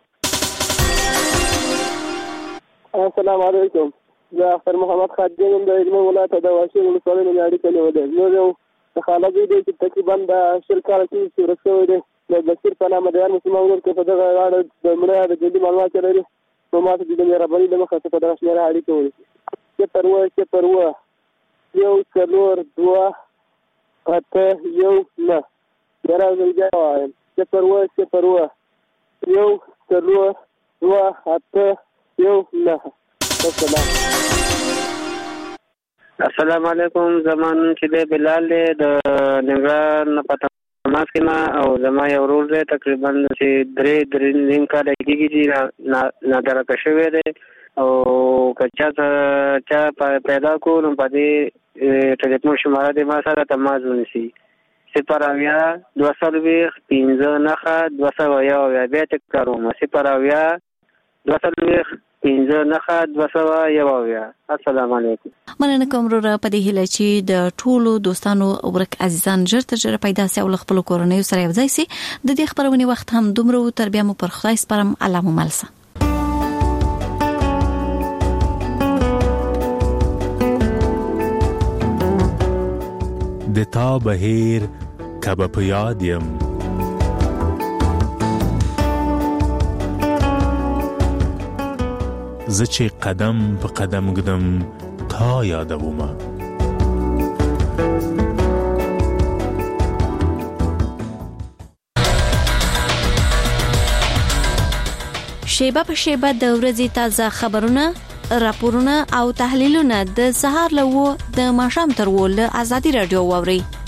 السلام علیکم. زه اختر محمد خادم یم د هلمند ولایت د واشیر ولسوالۍ نه مې اړیکه نیولې. زموږ یو د خاله زوی دی چې تقریبا د شل کاله کېږي چې ورک شوی دی. د بصیر په نامه د هر مسلمان ورور کې په دغه اړه د مړه د ژوندي معلومات لري نو ما ته د مهرباني له مخې څخه په دغه شمېره اړیکه ونیسي. صفر اوه صفر اوه یو څلور دوه اته یو نهه. بیا راځم بیا وایم صفر اوه صفر اوه یو څلور دوه اته یو نهه. السلام. السلام علیکم. زمان چې د بلال د ننګرهار نه پته ماسکنا او زما یو ورور دی تقریبا چې درې درې نیم کال کېږي چې نادرکه شوی دی او که چا چا پیدا کو نو په دې ټلیفون شماره دی ما سره تماس ونیسي صفر اویا دوه څلوېښت پنځه نښه دوه سوه یو اویا. بیا تکراروم صفر اویا دوه څلوېښت پنځه نښه دوه سوه یو اویا. السلام علیکم. مننه کوم وروره په دې هیله چې د ټولو دوستانو ورک عزیزان ژر تر ژره پیدا سي او خپل کورنۍ سره یو ځای سي. د دې خبرونې وخت هم دومره تر بیا مو پر خدای سپارم. الله مو ملسه. د تا بهیر کبه په یاد یم زه چې قدم په قدم ګدم تا یادومه شیبه په شیبه د ورځې تازه خبرونه راپورونه او تحلیلونه د سهار له و د ماښام تر و له ازادي رادیو واوري.